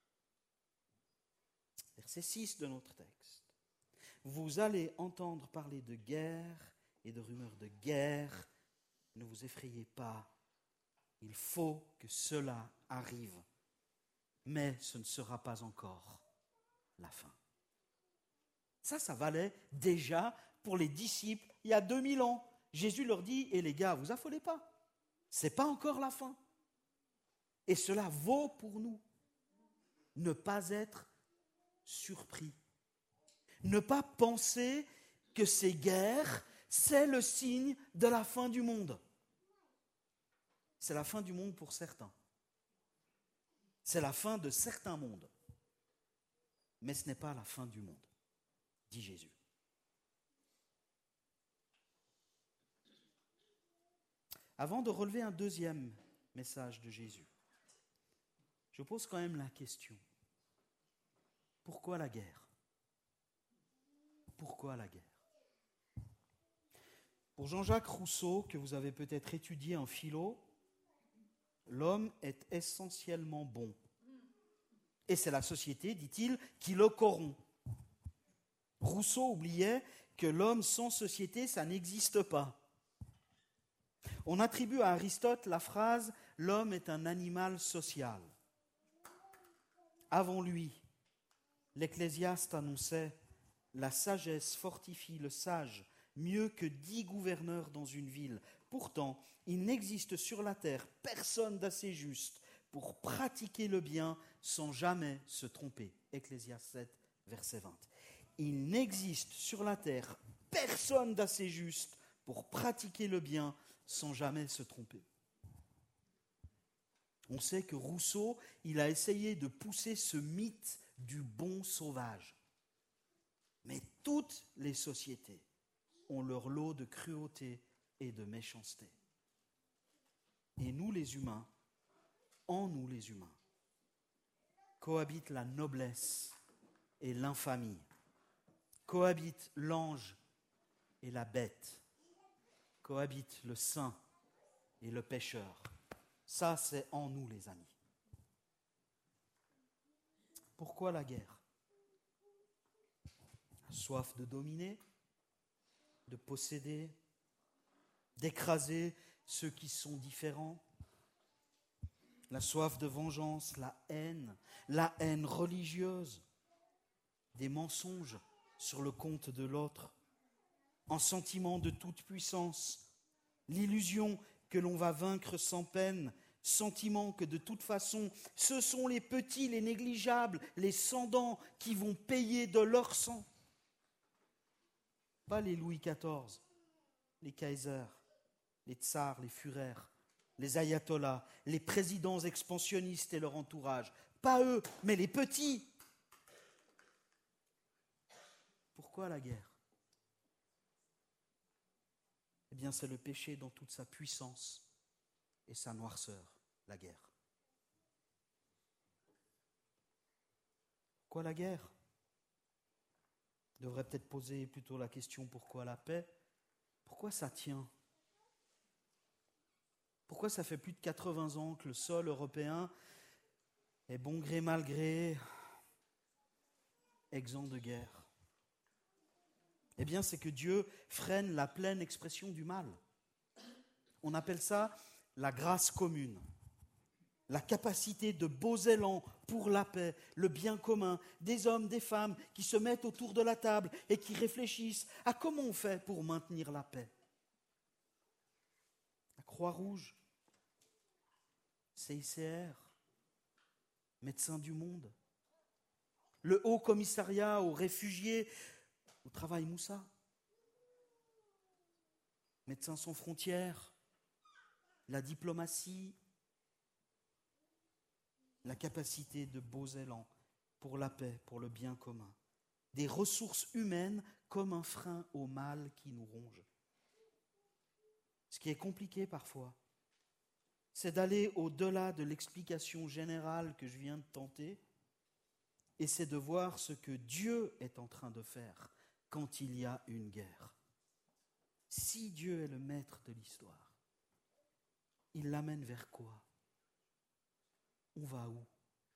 Verset six de notre texte. Vous allez entendre parler de guerre et de rumeurs de guerre. Ne vous effrayez pas. Il faut que cela arrive. Mais ce ne sera pas encore la fin. Ça, ça valait déjà pour les disciples il y a deux mille ans. Jésus leur dit, et les gars, vous affolez pas. Ce n'est pas encore la fin. Et cela vaut pour nous. Ne pas être surpris. Ne pas penser que ces guerres, c'est le signe de la fin du monde. C'est la fin du monde pour certains. C'est la fin de certains mondes. Mais ce n'est pas la fin du monde, dit Jésus. Avant de relever un deuxième message de Jésus, je pose quand même la question. Pourquoi la guerre ? Pourquoi la guerre ? Pour Jean-Jacques Rousseau, que vous avez peut-être étudié en philo, l'homme est essentiellement bon. Et c'est la société, dit-il, qui le corrompt. Rousseau oubliait que l'homme sans société, ça n'existe pas. On attribue à Aristote la phrase « l'homme est un animal social ». Avant lui, l'Ecclésiaste annonçait « la sagesse fortifie le sage mieux que dix gouverneurs dans une ville. Pourtant, il n'existe sur la terre personne d'assez juste pour pratiquer le bien sans jamais se tromper. » Ecclésiaste sept, verset vingt. Il n'existe sur la terre personne d'assez juste pour pratiquer le bien sans jamais se tromper. On sait que Rousseau, il a essayé de pousser ce mythe du bon sauvage. Mais toutes les sociétés ont leur lot de cruauté et de méchanceté. Et nous les humains, en nous les humains, cohabitent la noblesse et l'infamie, cohabitent l'ange et la bête, cohabitent le saint et le pécheur. Ça, c'est en nous, les amis. Pourquoi la guerre ? La soif de dominer, de posséder, d'écraser ceux qui sont différents. La soif de vengeance, la haine, la haine religieuse, des mensonges sur le compte de l'autre, un sentiment de toute puissance, l'illusion que l'on va vaincre sans peine, sentiment que de toute façon, ce sont les petits, les négligeables, les sans-dents qui vont payer de leur sang. Pas les Louis quatorze, les Kaisers, les tsars, les Führers, les ayatollahs, les présidents expansionnistes et leur entourage. Pas eux, mais les petits. Pourquoi la guerre ? Eh bien, c'est le péché dans toute sa puissance et sa noirceur, la guerre. Pourquoi la guerre ? On devrait peut-être poser plutôt la question pourquoi la paix ? Pourquoi ça tient ? Pourquoi ça fait plus de quatre-vingts ans que le sol européen est bon gré mal gré, exempt de guerre ? Eh bien, c'est que Dieu freine la pleine expression du mal. On appelle ça la grâce commune. La capacité de beaux élans pour la paix, le bien commun, des hommes, des femmes qui se mettent autour de la table et qui réfléchissent à comment on fait pour maintenir la paix. La Croix-Rouge, C I C R, Médecins du Monde, le Haut Commissariat aux réfugiés, au travail Moussa, Médecins sans frontières, la diplomatie, la capacité de beaux élans pour la paix, pour le bien commun, des ressources humaines comme un frein au mal qui nous ronge. Ce qui est compliqué parfois, c'est d'aller au-delà de l'explication générale que je viens de tenter, et c'est de voir ce que Dieu est en train de faire quand il y a une guerre. Si Dieu est le maître de l'histoire, il l'amène vers quoi? On va où?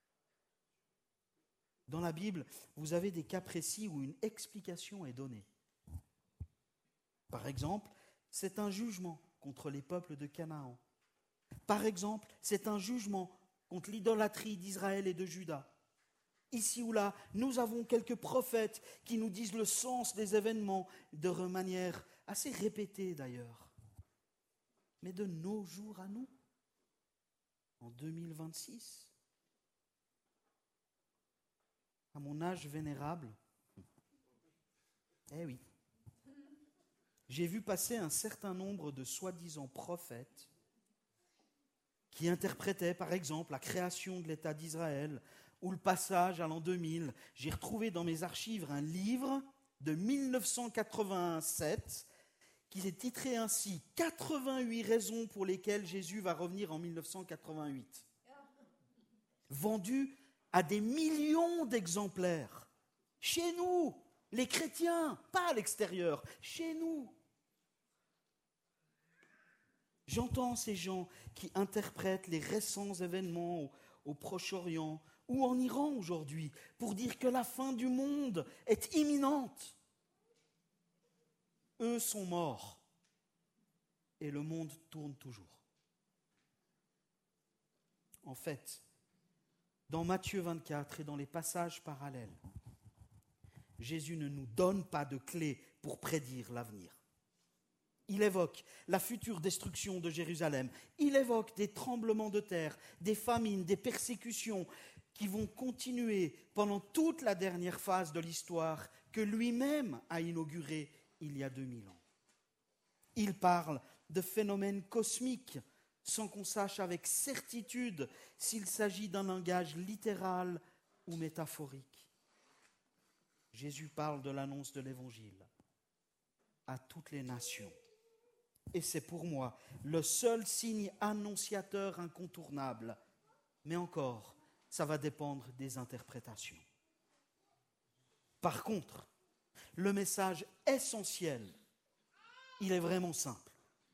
Dans la Bible, vous avez des cas précis où une explication est donnée. Par exemple, c'est un jugement contre les peuples de Canaan. Par exemple, c'est un jugement contre l'idolâtrie d'Israël et de Juda. Ici ou là, nous avons quelques prophètes qui nous disent le sens des événements de manière assez répétée d'ailleurs. Mais de nos jours à nous, en deux mille vingt-six, à mon âge vénérable, eh oui, j'ai vu passer un certain nombre de soi-disant prophètes qui interprétaient par exemple la création de l'État d'Israël ou le passage à l'an deux mille. J'ai retrouvé dans mes archives un livre de mille neuf cent quatre-vingt-sept qui est titré ainsi « quatre-vingt-huit raisons pour lesquelles Jésus va revenir en mille neuf cent quatre-vingt-huit ». Vendu à des millions d'exemplaires. Chez nous, les chrétiens, pas à l'extérieur, chez nous. J'entends ces gens qui interprètent les récents événements au, au Proche-Orient ou en Iran aujourd'hui pour dire que la fin du monde est imminente. Eux sont morts et le monde tourne toujours. En fait, dans Matthieu vingt-quatre et dans les passages parallèles, Jésus ne nous donne pas de clés pour prédire l'avenir. Il évoque la future destruction de Jérusalem. Il évoque des tremblements de terre, des famines, des persécutions qui vont continuer pendant toute la dernière phase de l'histoire que lui-même a inaugurée il y a deux mille ans. Il parle de phénomènes cosmiques sans qu'on sache avec certitude s'il s'agit d'un langage littéral ou métaphorique. Jésus parle de l'annonce de l'Évangile à toutes les nations. Et c'est pour moi le seul signe annonciateur incontournable. Mais encore, ça va dépendre des interprétations. Par contre, le message essentiel, il est vraiment simple.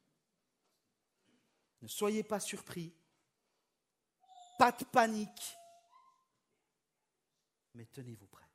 Ne soyez pas surpris, pas de panique, mais tenez-vous prêts.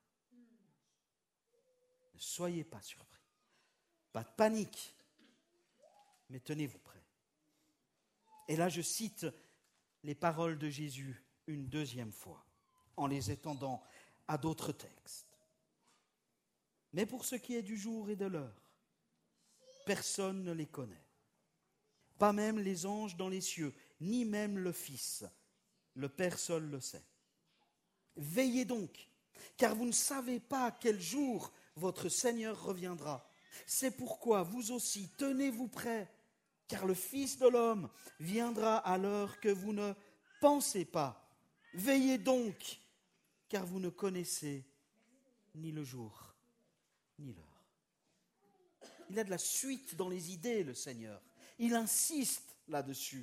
Ne soyez pas surpris, pas de panique, mais tenez-vous prêts. Et là, je cite les paroles de Jésus une deuxième fois, en les étendant à d'autres textes. Mais pour ce qui est du jour et de l'heure, personne ne les connaît. Pas même les anges dans les cieux, ni même le Fils. Le Père seul le sait. Veillez donc, car vous ne savez pas quel jour votre Seigneur reviendra. C'est pourquoi vous aussi, tenez-vous prêts, car le Fils de l'homme viendra à l'heure que vous ne pensez pas. Veillez donc, car vous ne connaissez ni le jour, ni l'heure. Il a de la suite dans les idées, le Seigneur. Il insiste là-dessus.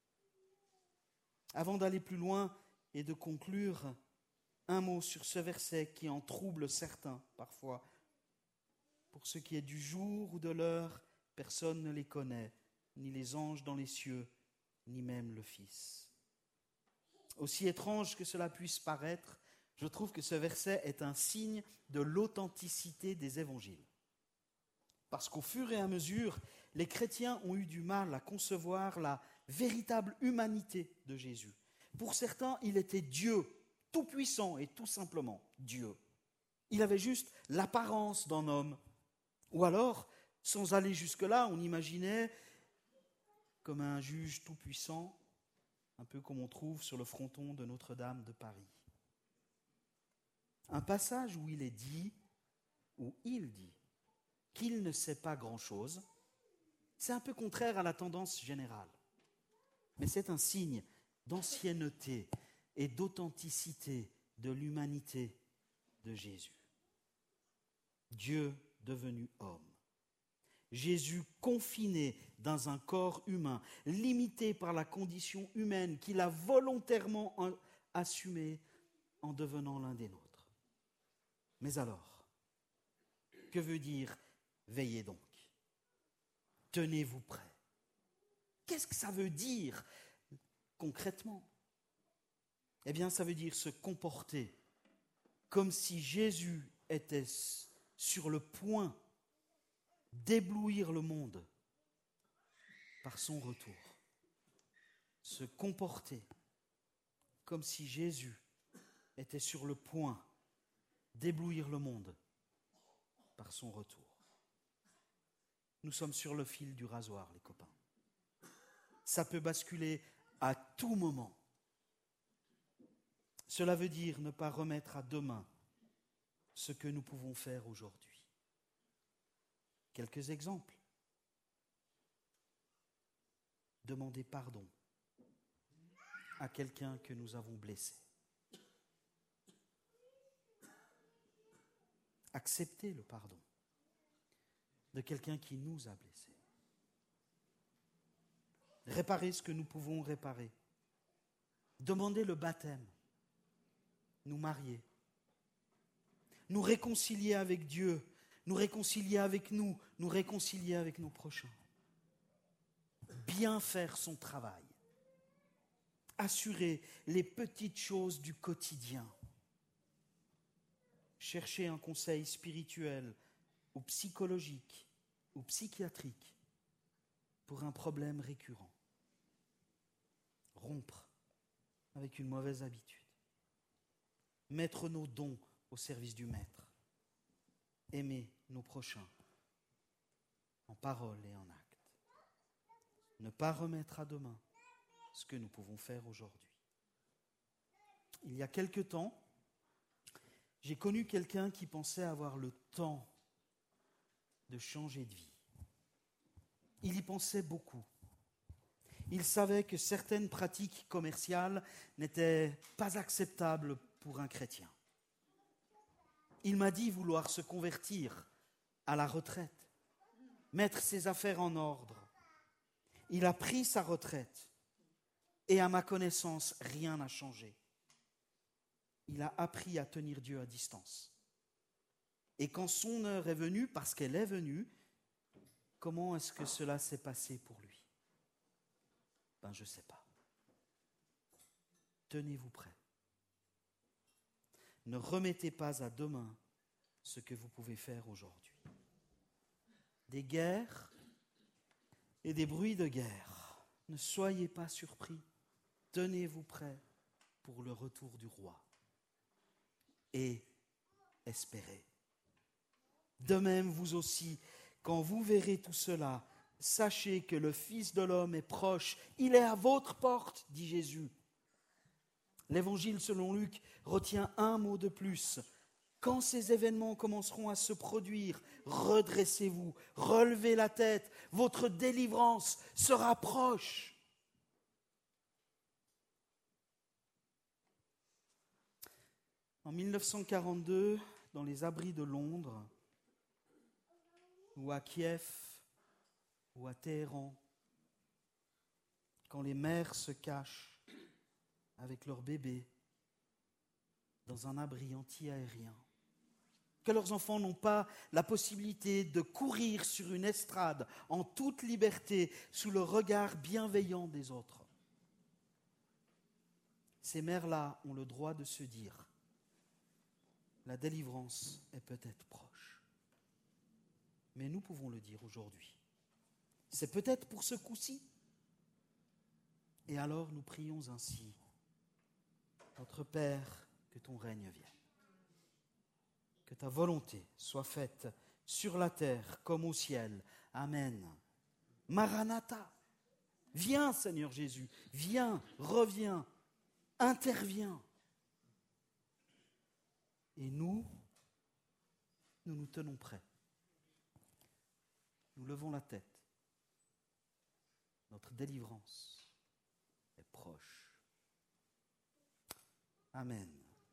Avant d'aller plus loin et de conclure, un mot sur ce verset qui en trouble certains parfois. Pour ce qui est du jour ou de l'heure, personne ne les connaît, ni les anges dans les cieux, ni même le Fils. Aussi étrange que cela puisse paraître, je trouve que ce verset est un signe de l'authenticité des évangiles. Parce qu'au fur et à mesure, les chrétiens ont eu du mal à concevoir la véritable humanité de Jésus. Pour certains, il était Dieu, tout-puissant et tout simplement Dieu. Il avait juste l'apparence d'un homme. Ou alors, sans aller jusque-là, on imaginait comme un juge tout-puissant, un peu comme on trouve sur le fronton de Notre-Dame de Paris. Un passage où il est dit, où il dit, qu'il ne sait pas grand-chose, c'est un peu contraire à la tendance générale. Mais c'est un signe d'ancienneté et d'authenticité de l'humanité de Jésus. Dieu devenu homme. Jésus confiné dans un corps humain, limité par la condition humaine qu'il a volontairement assumée en devenant l'un des nôtres. Mais alors, que veut dire « veillez donc » ? Tenez-vous prêts. Qu'est-ce que ça veut dire concrètement ? Eh bien, ça veut dire se comporter comme si Jésus était sur le point d'éblouir le monde par son retour. Se comporter comme si Jésus était sur le point d'éblouir le monde par son retour. Nous sommes sur le fil du rasoir, les copains. Ça peut basculer à tout moment. Cela veut dire ne pas remettre à demain ce que nous pouvons faire aujourd'hui. Quelques exemples. Demander pardon à quelqu'un que nous avons blessé. Accepter le pardon de quelqu'un qui nous a blessés. Réparer ce que nous pouvons réparer. Demander le baptême. Nous marier. Nous réconcilier avec Dieu. Nous réconcilier avec nous. Nous réconcilier avec nos prochains. Bien faire son travail. Assurer les petites choses du quotidien. Chercher un conseil spirituel ou psychologique ou psychiatrique pour un problème récurrent. Rompre avec une mauvaise habitude. Mettre nos dons au service du Maître. Aimer nos prochains en parole et en acte. Ne pas remettre à demain ce que nous pouvons faire aujourd'hui. Il y a quelque temps, j'ai connu quelqu'un qui pensait avoir le temps de changer de vie. Il y pensait beaucoup. Il savait que certaines pratiques commerciales n'étaient pas acceptables pour un chrétien. Il m'a dit vouloir se convertir à la retraite, mettre ses affaires en ordre. Il a pris sa retraite et à ma connaissance, rien n'a changé. Il a appris à tenir Dieu à distance. Et quand son heure est venue, parce qu'elle est venue, comment est-ce que cela s'est passé pour lui ? Ben, je ne sais pas. Tenez-vous prêts. Ne remettez pas à demain ce que vous pouvez faire aujourd'hui. Des guerres et des bruits de guerre. Ne soyez pas surpris. Tenez-vous prêts pour le retour du roi. Et espérez. De même, vous aussi, quand vous verrez tout cela, sachez que le Fils de l'homme est proche. Il est à votre porte, dit Jésus. L'Évangile selon Luc retient un mot de plus. Quand ces événements commenceront à se produire, redressez-vous, relevez la tête, votre délivrance se rapproche. En mille neuf cent quarante-deux, dans les abris de Londres, ou à Kiev, ou à Téhéran, quand les mères se cachent avec leurs bébés dans un abri anti-aérien, que leurs enfants n'ont pas la possibilité de courir sur une estrade en toute liberté sous le regard bienveillant des autres. Ces mères-là ont le droit de se dire « La délivrance est peut-être proche ». Mais nous pouvons le dire aujourd'hui. C'est peut-être pour ce coup-ci. Et alors nous prions ainsi. Notre Père, que ton règne vienne. Que ta volonté soit faite sur la terre comme au ciel. Amen. Maranatha. Viens, Seigneur Jésus, viens, reviens, interviens. Et nous, nous nous tenons prêts. Nous levons la tête. Notre délivrance est proche. Amen.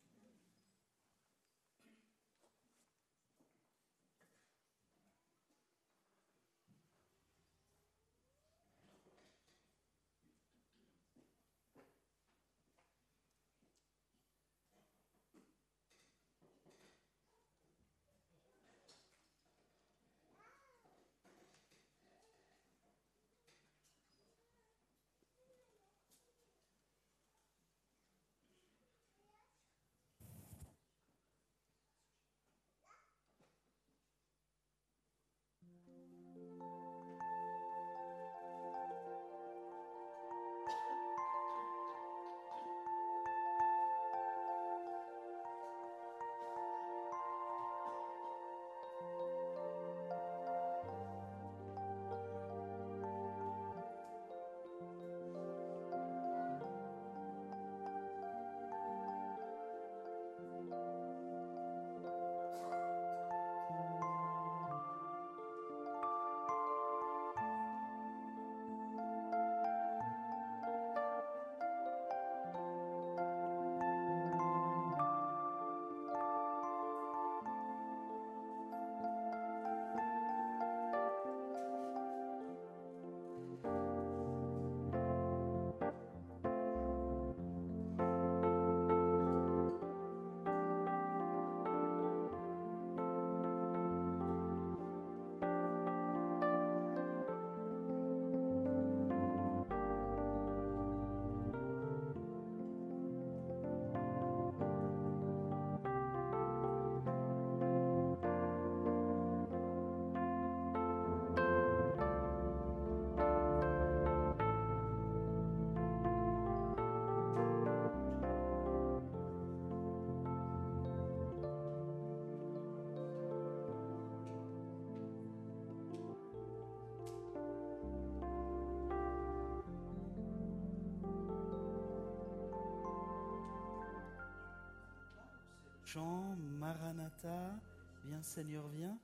Chant Maranatha, viens Seigneur, viens.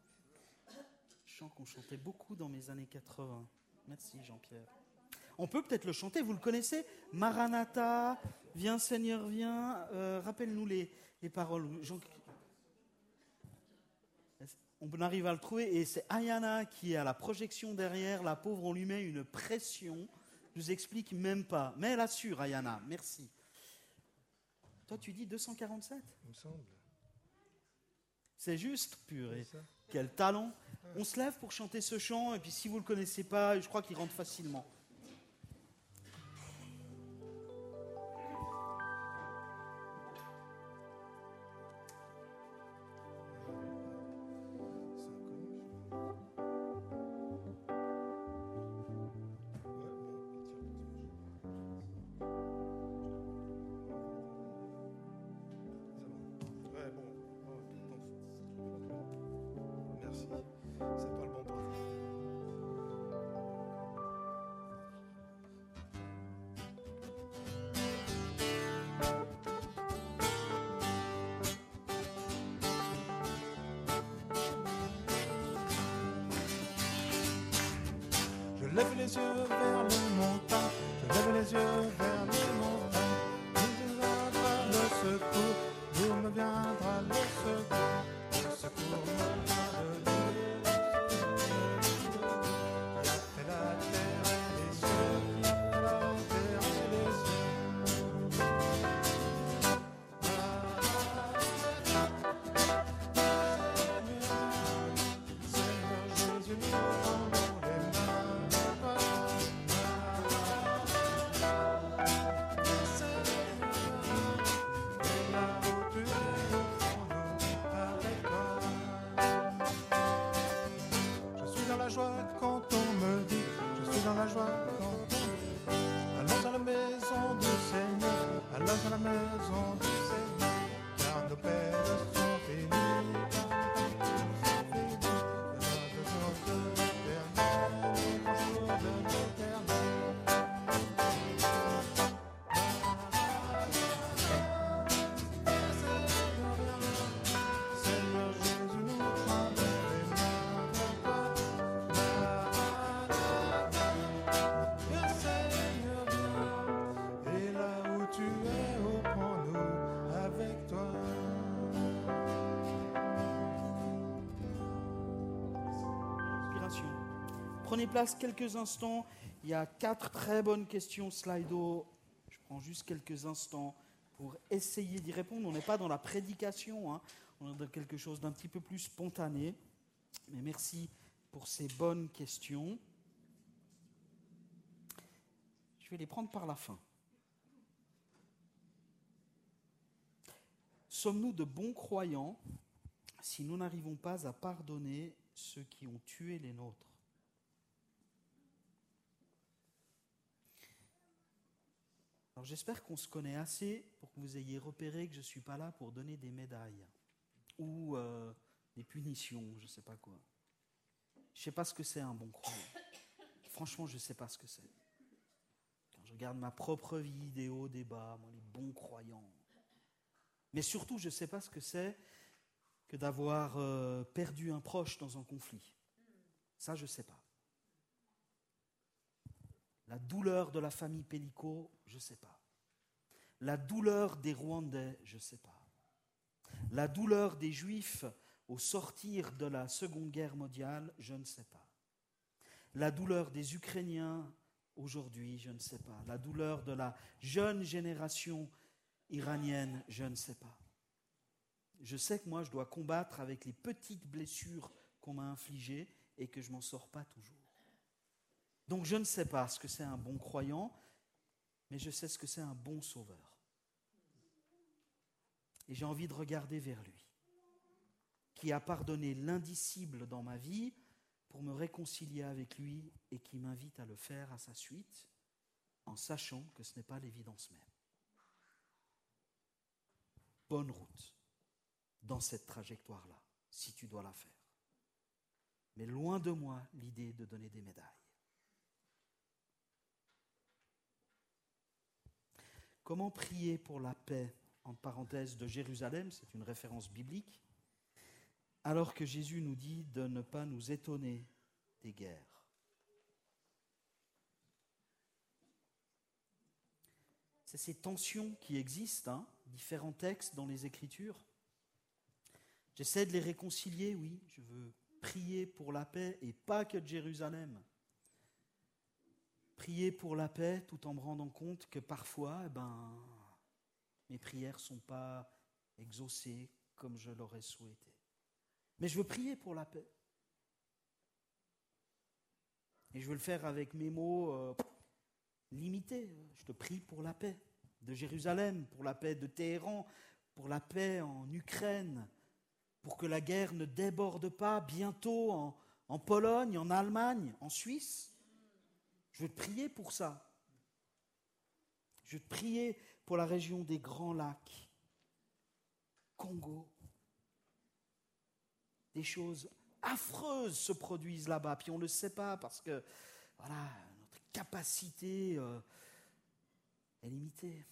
Chant qu'on chantait beaucoup dans mes années quatre-vingts. Merci Jean-Pierre. On peut peut-être le chanter, vous le connaissez? Maranatha, viens Seigneur, viens. Euh, rappelle-nous les, les paroles. Jean... On arrive à le trouver et c'est Ayana qui est à la projection derrière. La pauvre, on lui met une pression. Je vous explique même pas. Mais elle assure, Ayana. Merci. Toi, tu dis deux cent quarante-sept? Il me semble. C'est juste, purée. Quel talent. On se lève pour chanter ce chant, et puis si vous ne le connaissez pas, je crois qu'il rentre facilement. Je lève les yeux vers les montagnes, je lève les yeux vers les montagnes. D'où me viendra le secours, d'où me viendra le secours, le secours me vient de Dieu. Qui a fait la terre et les cieux, qui a fait la terre et les cieux. Seigneur, Seigneur Jésus, nous rendons les mains. Prenez place quelques instants. Il y a quatre très bonnes questions Slido. Je prends juste quelques instants pour essayer d'y répondre. On n'est pas dans la prédication, hein. On est dans quelque chose d'un petit peu plus spontané. Mais merci pour ces bonnes questions. Je vais les prendre par la fin. Sommes-nous de bons croyants si nous n'arrivons pas à pardonner ceux qui ont tué les nôtres ? Alors j'espère qu'on se connaît assez pour que vous ayez repéré que je ne suis pas là pour donner des médailles ou euh, des punitions, je ne sais pas quoi. Je ne sais pas ce que c'est un bon croyant. Franchement, je ne sais pas ce que c'est. Quand je regarde ma propre vie, des hauts, des bas, moi, les bons croyants. Mais surtout, je ne sais pas ce que c'est que d'avoir euh, perdu un proche dans un conflit. Ça, je ne sais pas. La douleur de la famille Pellico, je ne sais pas. La douleur des Rwandais, je ne sais pas. La douleur des Juifs au sortir de la Seconde Guerre mondiale, je ne sais pas. La douleur des Ukrainiens aujourd'hui, je ne sais pas. La douleur de la jeune génération iranienne, je ne sais pas. Je sais que moi, je dois combattre avec les petites blessures qu'on m'a infligées et que je ne m'en sors pas toujours. Donc je ne sais pas ce que c'est un bon croyant, mais je sais ce que c'est un bon sauveur. Et j'ai envie de regarder vers lui, qui a pardonné l'indicible dans ma vie pour me réconcilier avec lui et qui m'invite à le faire à sa suite, en sachant que ce n'est pas l'évidence même. Bonne route dans cette trajectoire-là, si tu dois la faire. Mais loin de moi l'idée de donner des médailles. Comment prier pour la paix, entre parenthèses, de Jérusalem, c'est une référence biblique, alors que Jésus nous dit de ne pas nous étonner des guerres. C'est ces tensions qui existent, hein, différents textes dans les Écritures. J'essaie de les réconcilier, oui, je veux prier pour la paix et pas que de Jérusalem. Prier pour la paix tout en me rendant compte que parfois, eh ben, mes prières ne sont pas exaucées comme je l'aurais souhaité. Mais je veux prier pour la paix. Et je veux le faire avec mes mots euh, limités. Je te prie pour la paix de Jérusalem, pour la paix de Téhéran, pour la paix en Ukraine, pour que la guerre ne déborde pas bientôt en, en Pologne, en Allemagne, en Suisse. Je veux te prier pour ça. Je veux te prier pour la région des Grands Lacs, Congo. Des choses affreuses se produisent là-bas, puis on ne le sait pas parce que voilà, notre capacité euh, est limitée.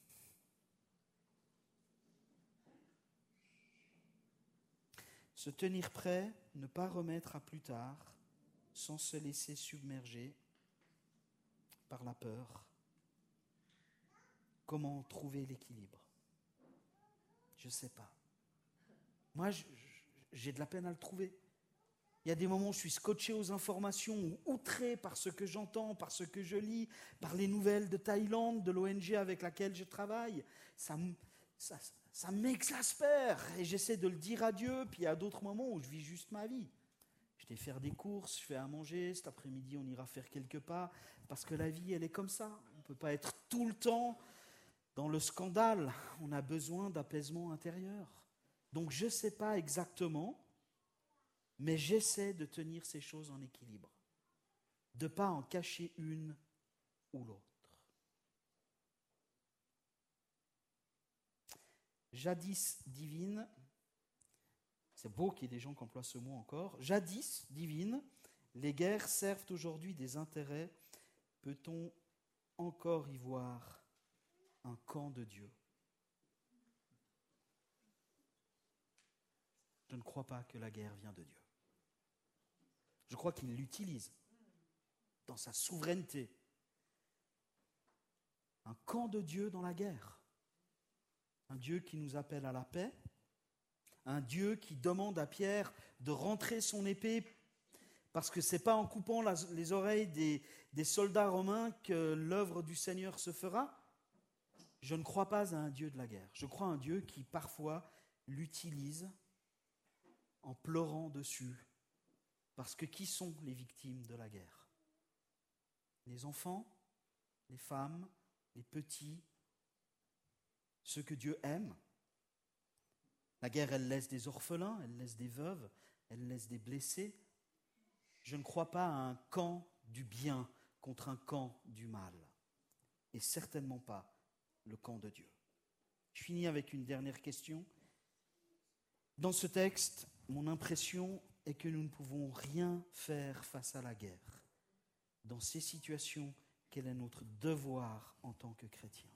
Se tenir prêt, ne pas remettre à plus tard, sans se laisser submerger par la peur. Comment trouver l'équilibre ? Je ne sais pas. Moi, je, je, j'ai de la peine à le trouver. Il y a des moments où je suis scotché aux informations, ou outré par ce que j'entends, par ce que je lis, par les nouvelles de Thaïlande, de l'O N G avec laquelle je travaille. Ça, ça, ça m'exaspère et j'essaie de le dire à Dieu. Puis il y a d'autres moments où je vis juste ma vie. Je vais faire des courses, je fais à manger, cet après-midi on ira faire quelques pas, parce que la vie elle est comme ça. On ne peut pas être tout le temps dans le scandale, on a besoin d'apaisement intérieur. Donc je ne sais pas exactement, mais j'essaie de tenir ces choses en équilibre, de ne pas en cacher une ou l'autre. Jadis divine, c'est beau qu'il y ait des gens qui emploient ce mot encore, jadis divine, les guerres servent aujourd'hui des intérêts, peut-on encore y voir un camp de Dieu ? Je ne crois pas que la guerre vient de Dieu. Je crois qu'il l'utilise dans sa souveraineté. Un camp de Dieu dans la guerre. Un Dieu qui nous appelle à la paix. Un Dieu qui demande à Pierre de rentrer son épée Parce que ce n'est pas en coupant la- les oreilles des, des soldats romains que l'œuvre du Seigneur se fera. Je ne crois pas à un Dieu de la guerre. Je crois à un Dieu qui parfois l'utilise en pleurant dessus. Parce que qui sont les victimes de la guerre? Les enfants, les femmes, les petits, ceux que Dieu aime. La guerre, elle laisse des orphelins, elle laisse des veuves, elle laisse des blessés. Je ne crois pas à un camp du bien contre un camp du mal. Et certainement pas le camp de Dieu. Je finis avec une dernière question. Dans ce texte, mon impression est que nous ne pouvons rien faire face à la guerre. Dans ces situations, quel est notre devoir en tant que chrétiens?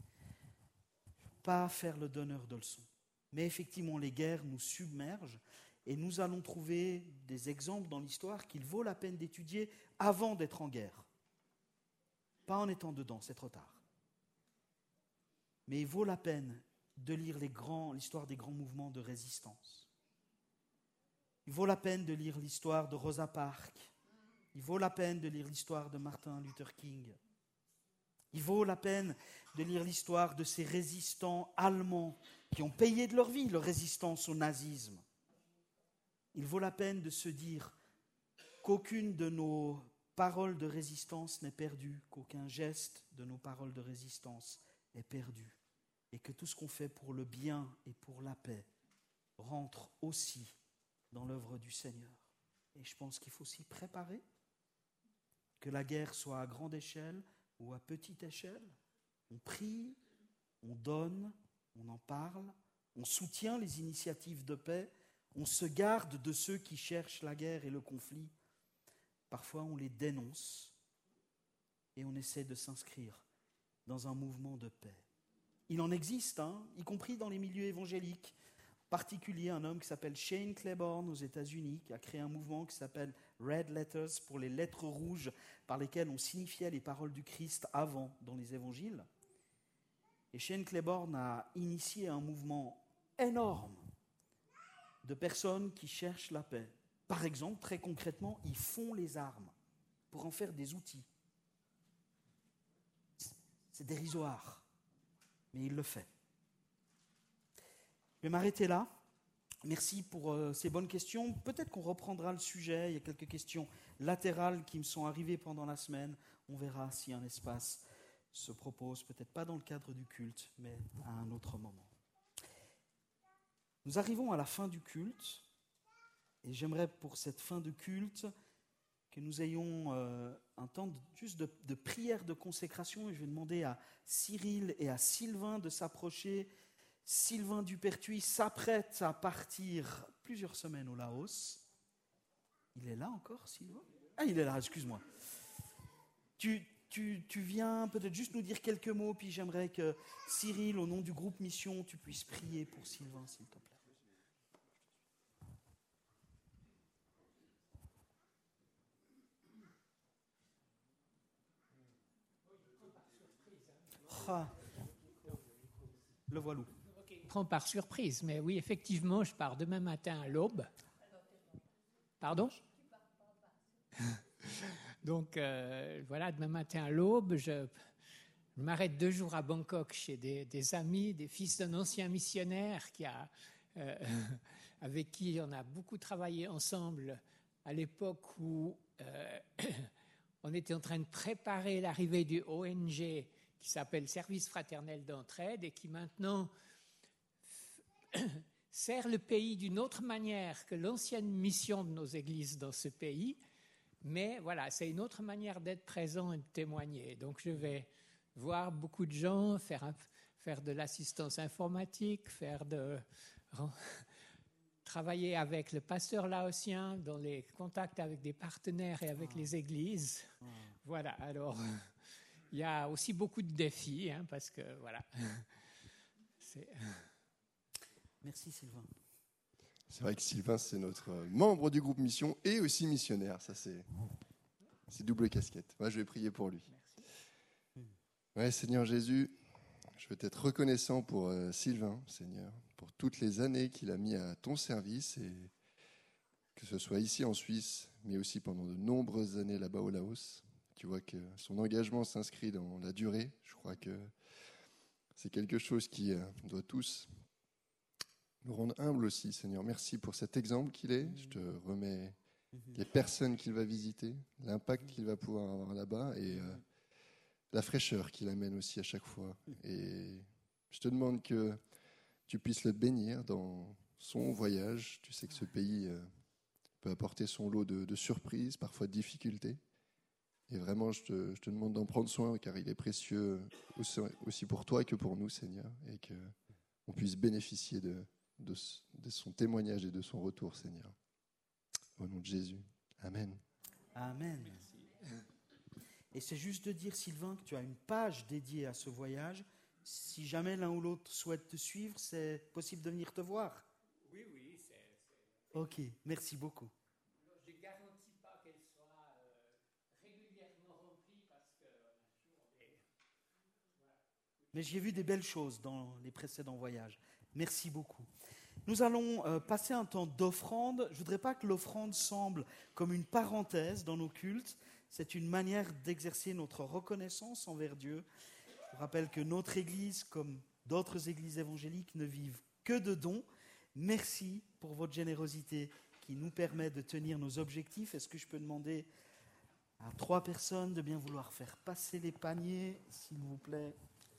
Pas faire le donneur de leçons. Mais effectivement, les guerres nous submergent et nous allons trouver des exemples dans l'histoire qu'il vaut la peine d'étudier avant d'être en guerre. Pas en étant dedans, c'est trop tard. Mais il vaut la peine de lire les grands, l'histoire des grands mouvements de résistance. Il vaut la peine de lire l'histoire de Rosa Parks. Il vaut la peine de lire l'histoire de Martin Luther King. Il vaut la peine de lire l'histoire de ces résistants allemands qui ont payé de leur vie leur résistance au nazisme. Il vaut la peine de se dire qu'aucune de nos paroles de résistance n'est perdue, qu'aucun geste de nos paroles de résistance est perdu, et que tout ce qu'on fait pour le bien et pour la paix rentre aussi dans l'œuvre du Seigneur. Et je pense qu'il faut s'y préparer, que la guerre soit à grande échelle ou à petite échelle. On prie, on donne, on en parle, on soutient les initiatives de paix, on se garde de ceux qui cherchent la guerre et le conflit. Parfois, on les dénonce et on essaie de s'inscrire dans un mouvement de paix. Il en existe, hein, y compris dans les milieux évangéliques. En particulier, un homme qui s'appelle Shane Claiborne aux États-Unis, qui a créé un mouvement qui s'appelle Red Letters, pour les lettres rouges par lesquelles on signifiait les paroles du Christ avant dans les évangiles. Et Shane Claiborne a initié un mouvement énorme de personnes qui cherchent la paix. Par exemple, très concrètement, ils font les armes pour en faire des outils. C'est dérisoire, mais il le fait. Je vais m'arrêter là. Merci pour euh, ces bonnes questions. Peut-être qu'on reprendra le sujet. Il y a quelques questions latérales qui me sont arrivées pendant la semaine. On verra si un espace se propose, peut-être pas dans le cadre du culte, mais à un autre moment. Nous arrivons à la fin du culte, et j'aimerais pour cette fin de culte que nous ayons euh, un temps de, juste de, de prière de consécration, et je vais demander à Cyril et à Sylvain de s'approcher. Sylvain Dupertuis s'apprête à partir plusieurs semaines au Laos. Il est là encore, Sylvain? Ah, il est là, excuse-moi. Tu, tu, tu viens peut-être juste nous dire quelques mots, puis j'aimerais que Cyril, au nom du groupe Mission, tu puisses prier pour Sylvain, s'il te plaît. Ah, le voilou. Prend par surprise, mais oui, effectivement, je pars demain matin à l'aube. Pardon? Donc, euh, voilà, demain matin à l'aube, je, je m'arrête deux jours à Bangkok chez des, des amis, des fils d'un ancien missionnaire qui a, euh, avec qui on a beaucoup travaillé ensemble à l'époque où euh, on était en train de préparer l'arrivée du O N G qui s'appelle Service fraternel d'entraide et qui maintenant sert le pays d'une autre manière que l'ancienne mission de nos églises dans ce pays. Mais voilà, c'est une autre manière d'être présent et de témoigner. Donc je vais voir beaucoup de gens, faire, un, faire de l'assistance informatique, faire de, travailler avec le pasteur laotien dans les contacts avec des partenaires et avec ah. les églises. Ah. Voilà, alors il y a aussi beaucoup de défis, hein, parce que voilà. C'est... Merci Sylvain. C'est vrai que Sylvain, c'est notre membre du groupe Mission et aussi missionnaire. Ça, c'est, c'est double casquette. Moi, je vais prier pour lui. Merci. Ouais, Seigneur Jésus, je veux être reconnaissant pour euh, Sylvain, Seigneur, pour toutes les années qu'il a mis à ton service, et que ce soit ici en Suisse, mais aussi pendant de nombreuses années là-bas au Laos. Tu vois que son engagement s'inscrit dans la durée. Je crois que c'est quelque chose qui euh, doit tous nous rendre humbles aussi, Seigneur. Merci pour cet exemple qu'il est. Je te remets les personnes qu'il va visiter, l'impact qu'il va pouvoir avoir là-bas et euh, la fraîcheur qu'il amène aussi à chaque fois. Et je te demande que tu puisses le bénir dans son voyage. Tu sais que ce pays euh, peut apporter son lot de, de surprises, parfois de difficultés. Et vraiment, je te, je te demande d'en prendre soin, car il est précieux aussi, aussi pour toi que pour nous, Seigneur, et qu'on puisse bénéficier de, de, de son témoignage et de son retour, Seigneur. Au nom de Jésus. Amen. Amen. Et c'est juste de dire, Sylvain, que tu as une page dédiée à ce voyage. Si jamais l'un ou l'autre souhaite te suivre, c'est possible de venir te voir. Oui, oui, c'est... c'est... Ok, merci beaucoup. Je ne garantis pas qu'elle soit euh, régulièrement remplie parce qu'on a toujours des... Voilà. Mais j'ai vu des belles choses dans les précédents voyages. Merci beaucoup. Nous allons euh, passer un temps d'offrande. Je ne voudrais pas que l'offrande semble comme une parenthèse dans nos cultes. C'est une manière d'exercer notre reconnaissance envers Dieu. Je vous rappelle que notre Église, comme d'autres églises évangéliques, ne vivent que de dons. Merci pour votre générosité qui nous permet de tenir nos objectifs. Est-ce que je peux demander à trois personnes de bien vouloir faire passer les paniers, s'il vous plaît ?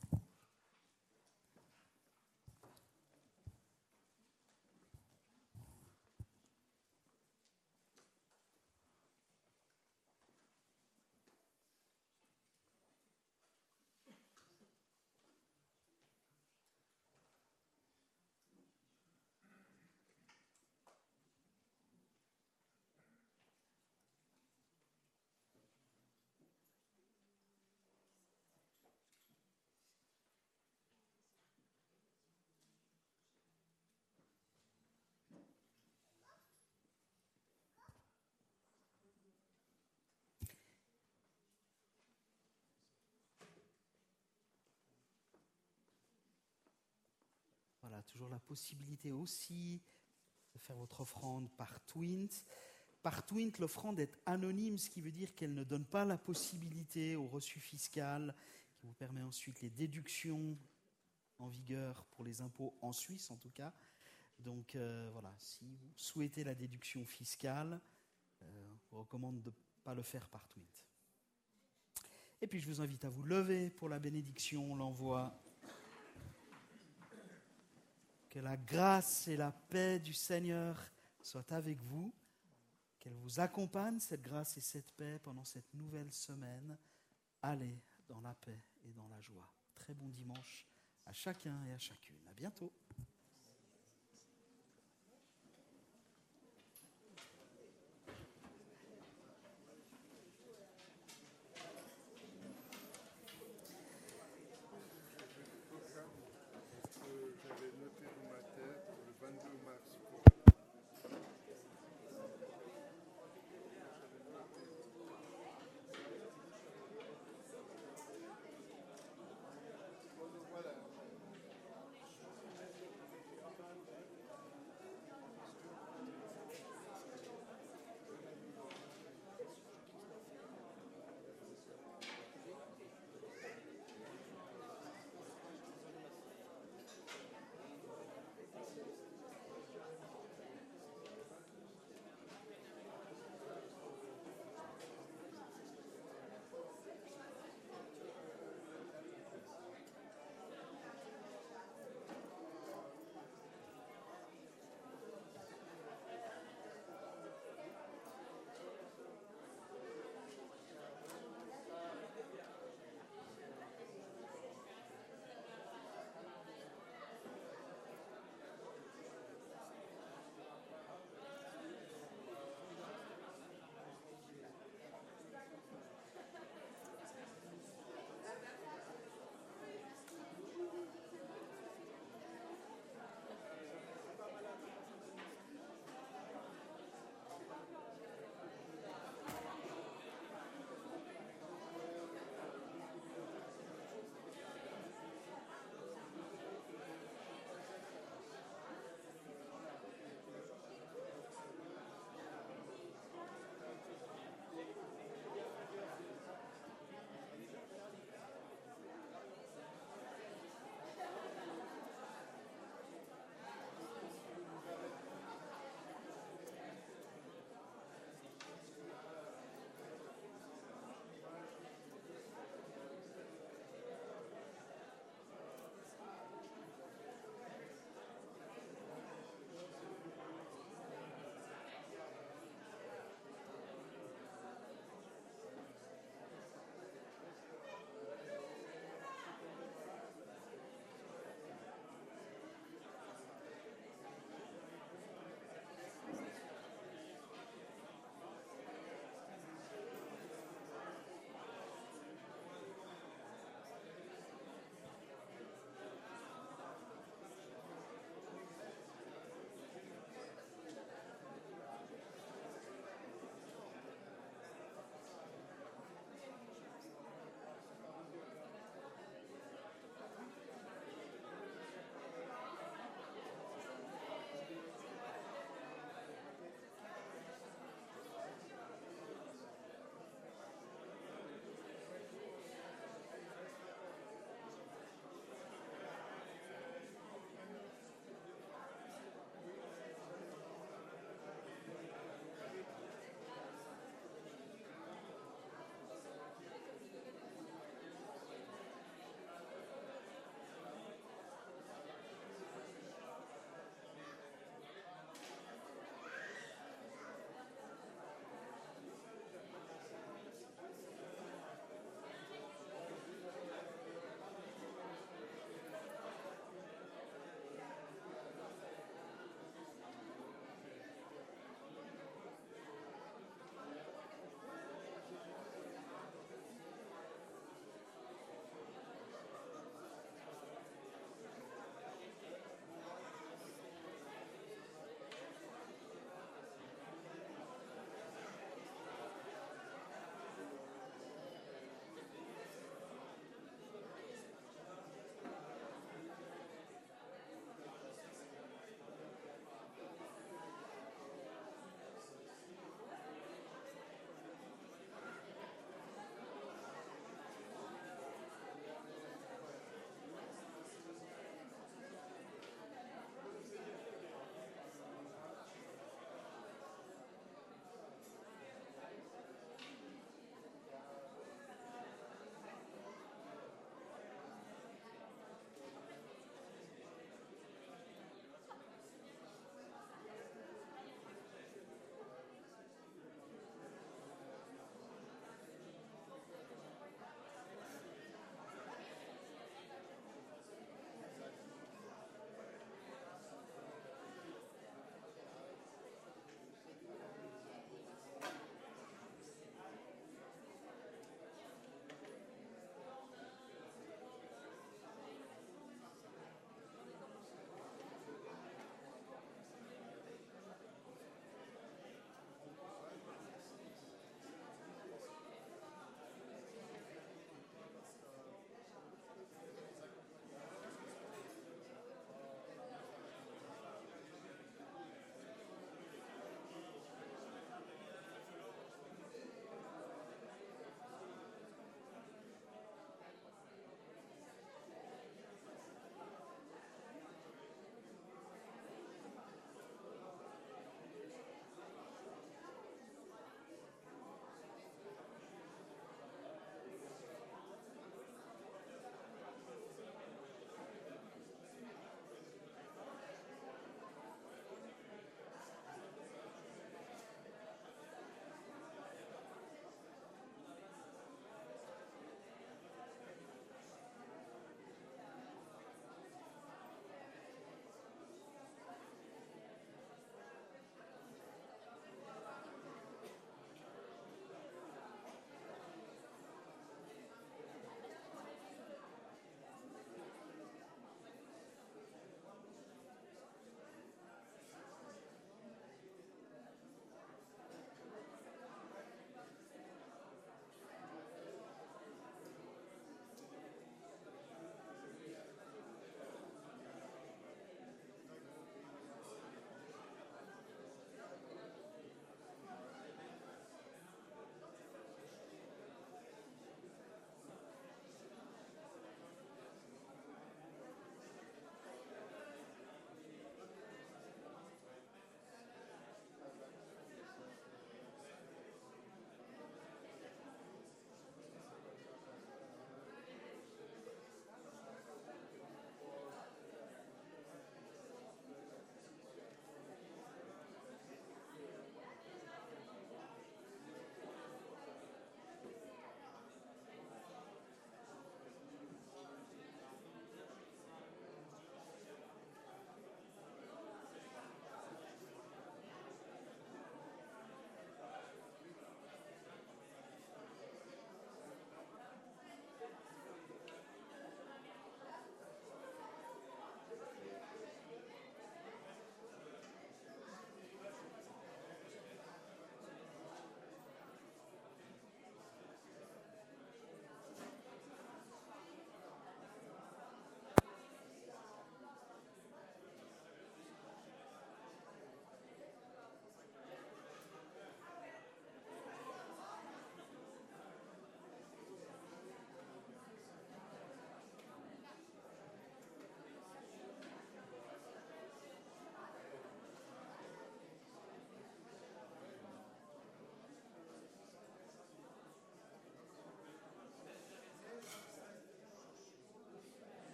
Voilà, toujours la possibilité aussi de faire votre offrande par Twint. Par Twint, l'offrande est anonyme, ce qui veut dire qu'elle ne donne pas la possibilité au reçu fiscal, qui vous permet ensuite les déductions en vigueur pour les impôts en Suisse en tout cas. Donc euh, voilà, si vous souhaitez la déduction fiscale, euh, on vous recommande de ne pas le faire par Twint. Et puis je vous invite à vous lever pour la bénédiction, l'envoi. Que la grâce et la paix du Seigneur soient avec vous, qu'elle vous accompagne, cette grâce et cette paix, pendant cette nouvelle semaine. Allez dans la paix et dans la joie. Très bon dimanche à chacun et à chacune. À bientôt.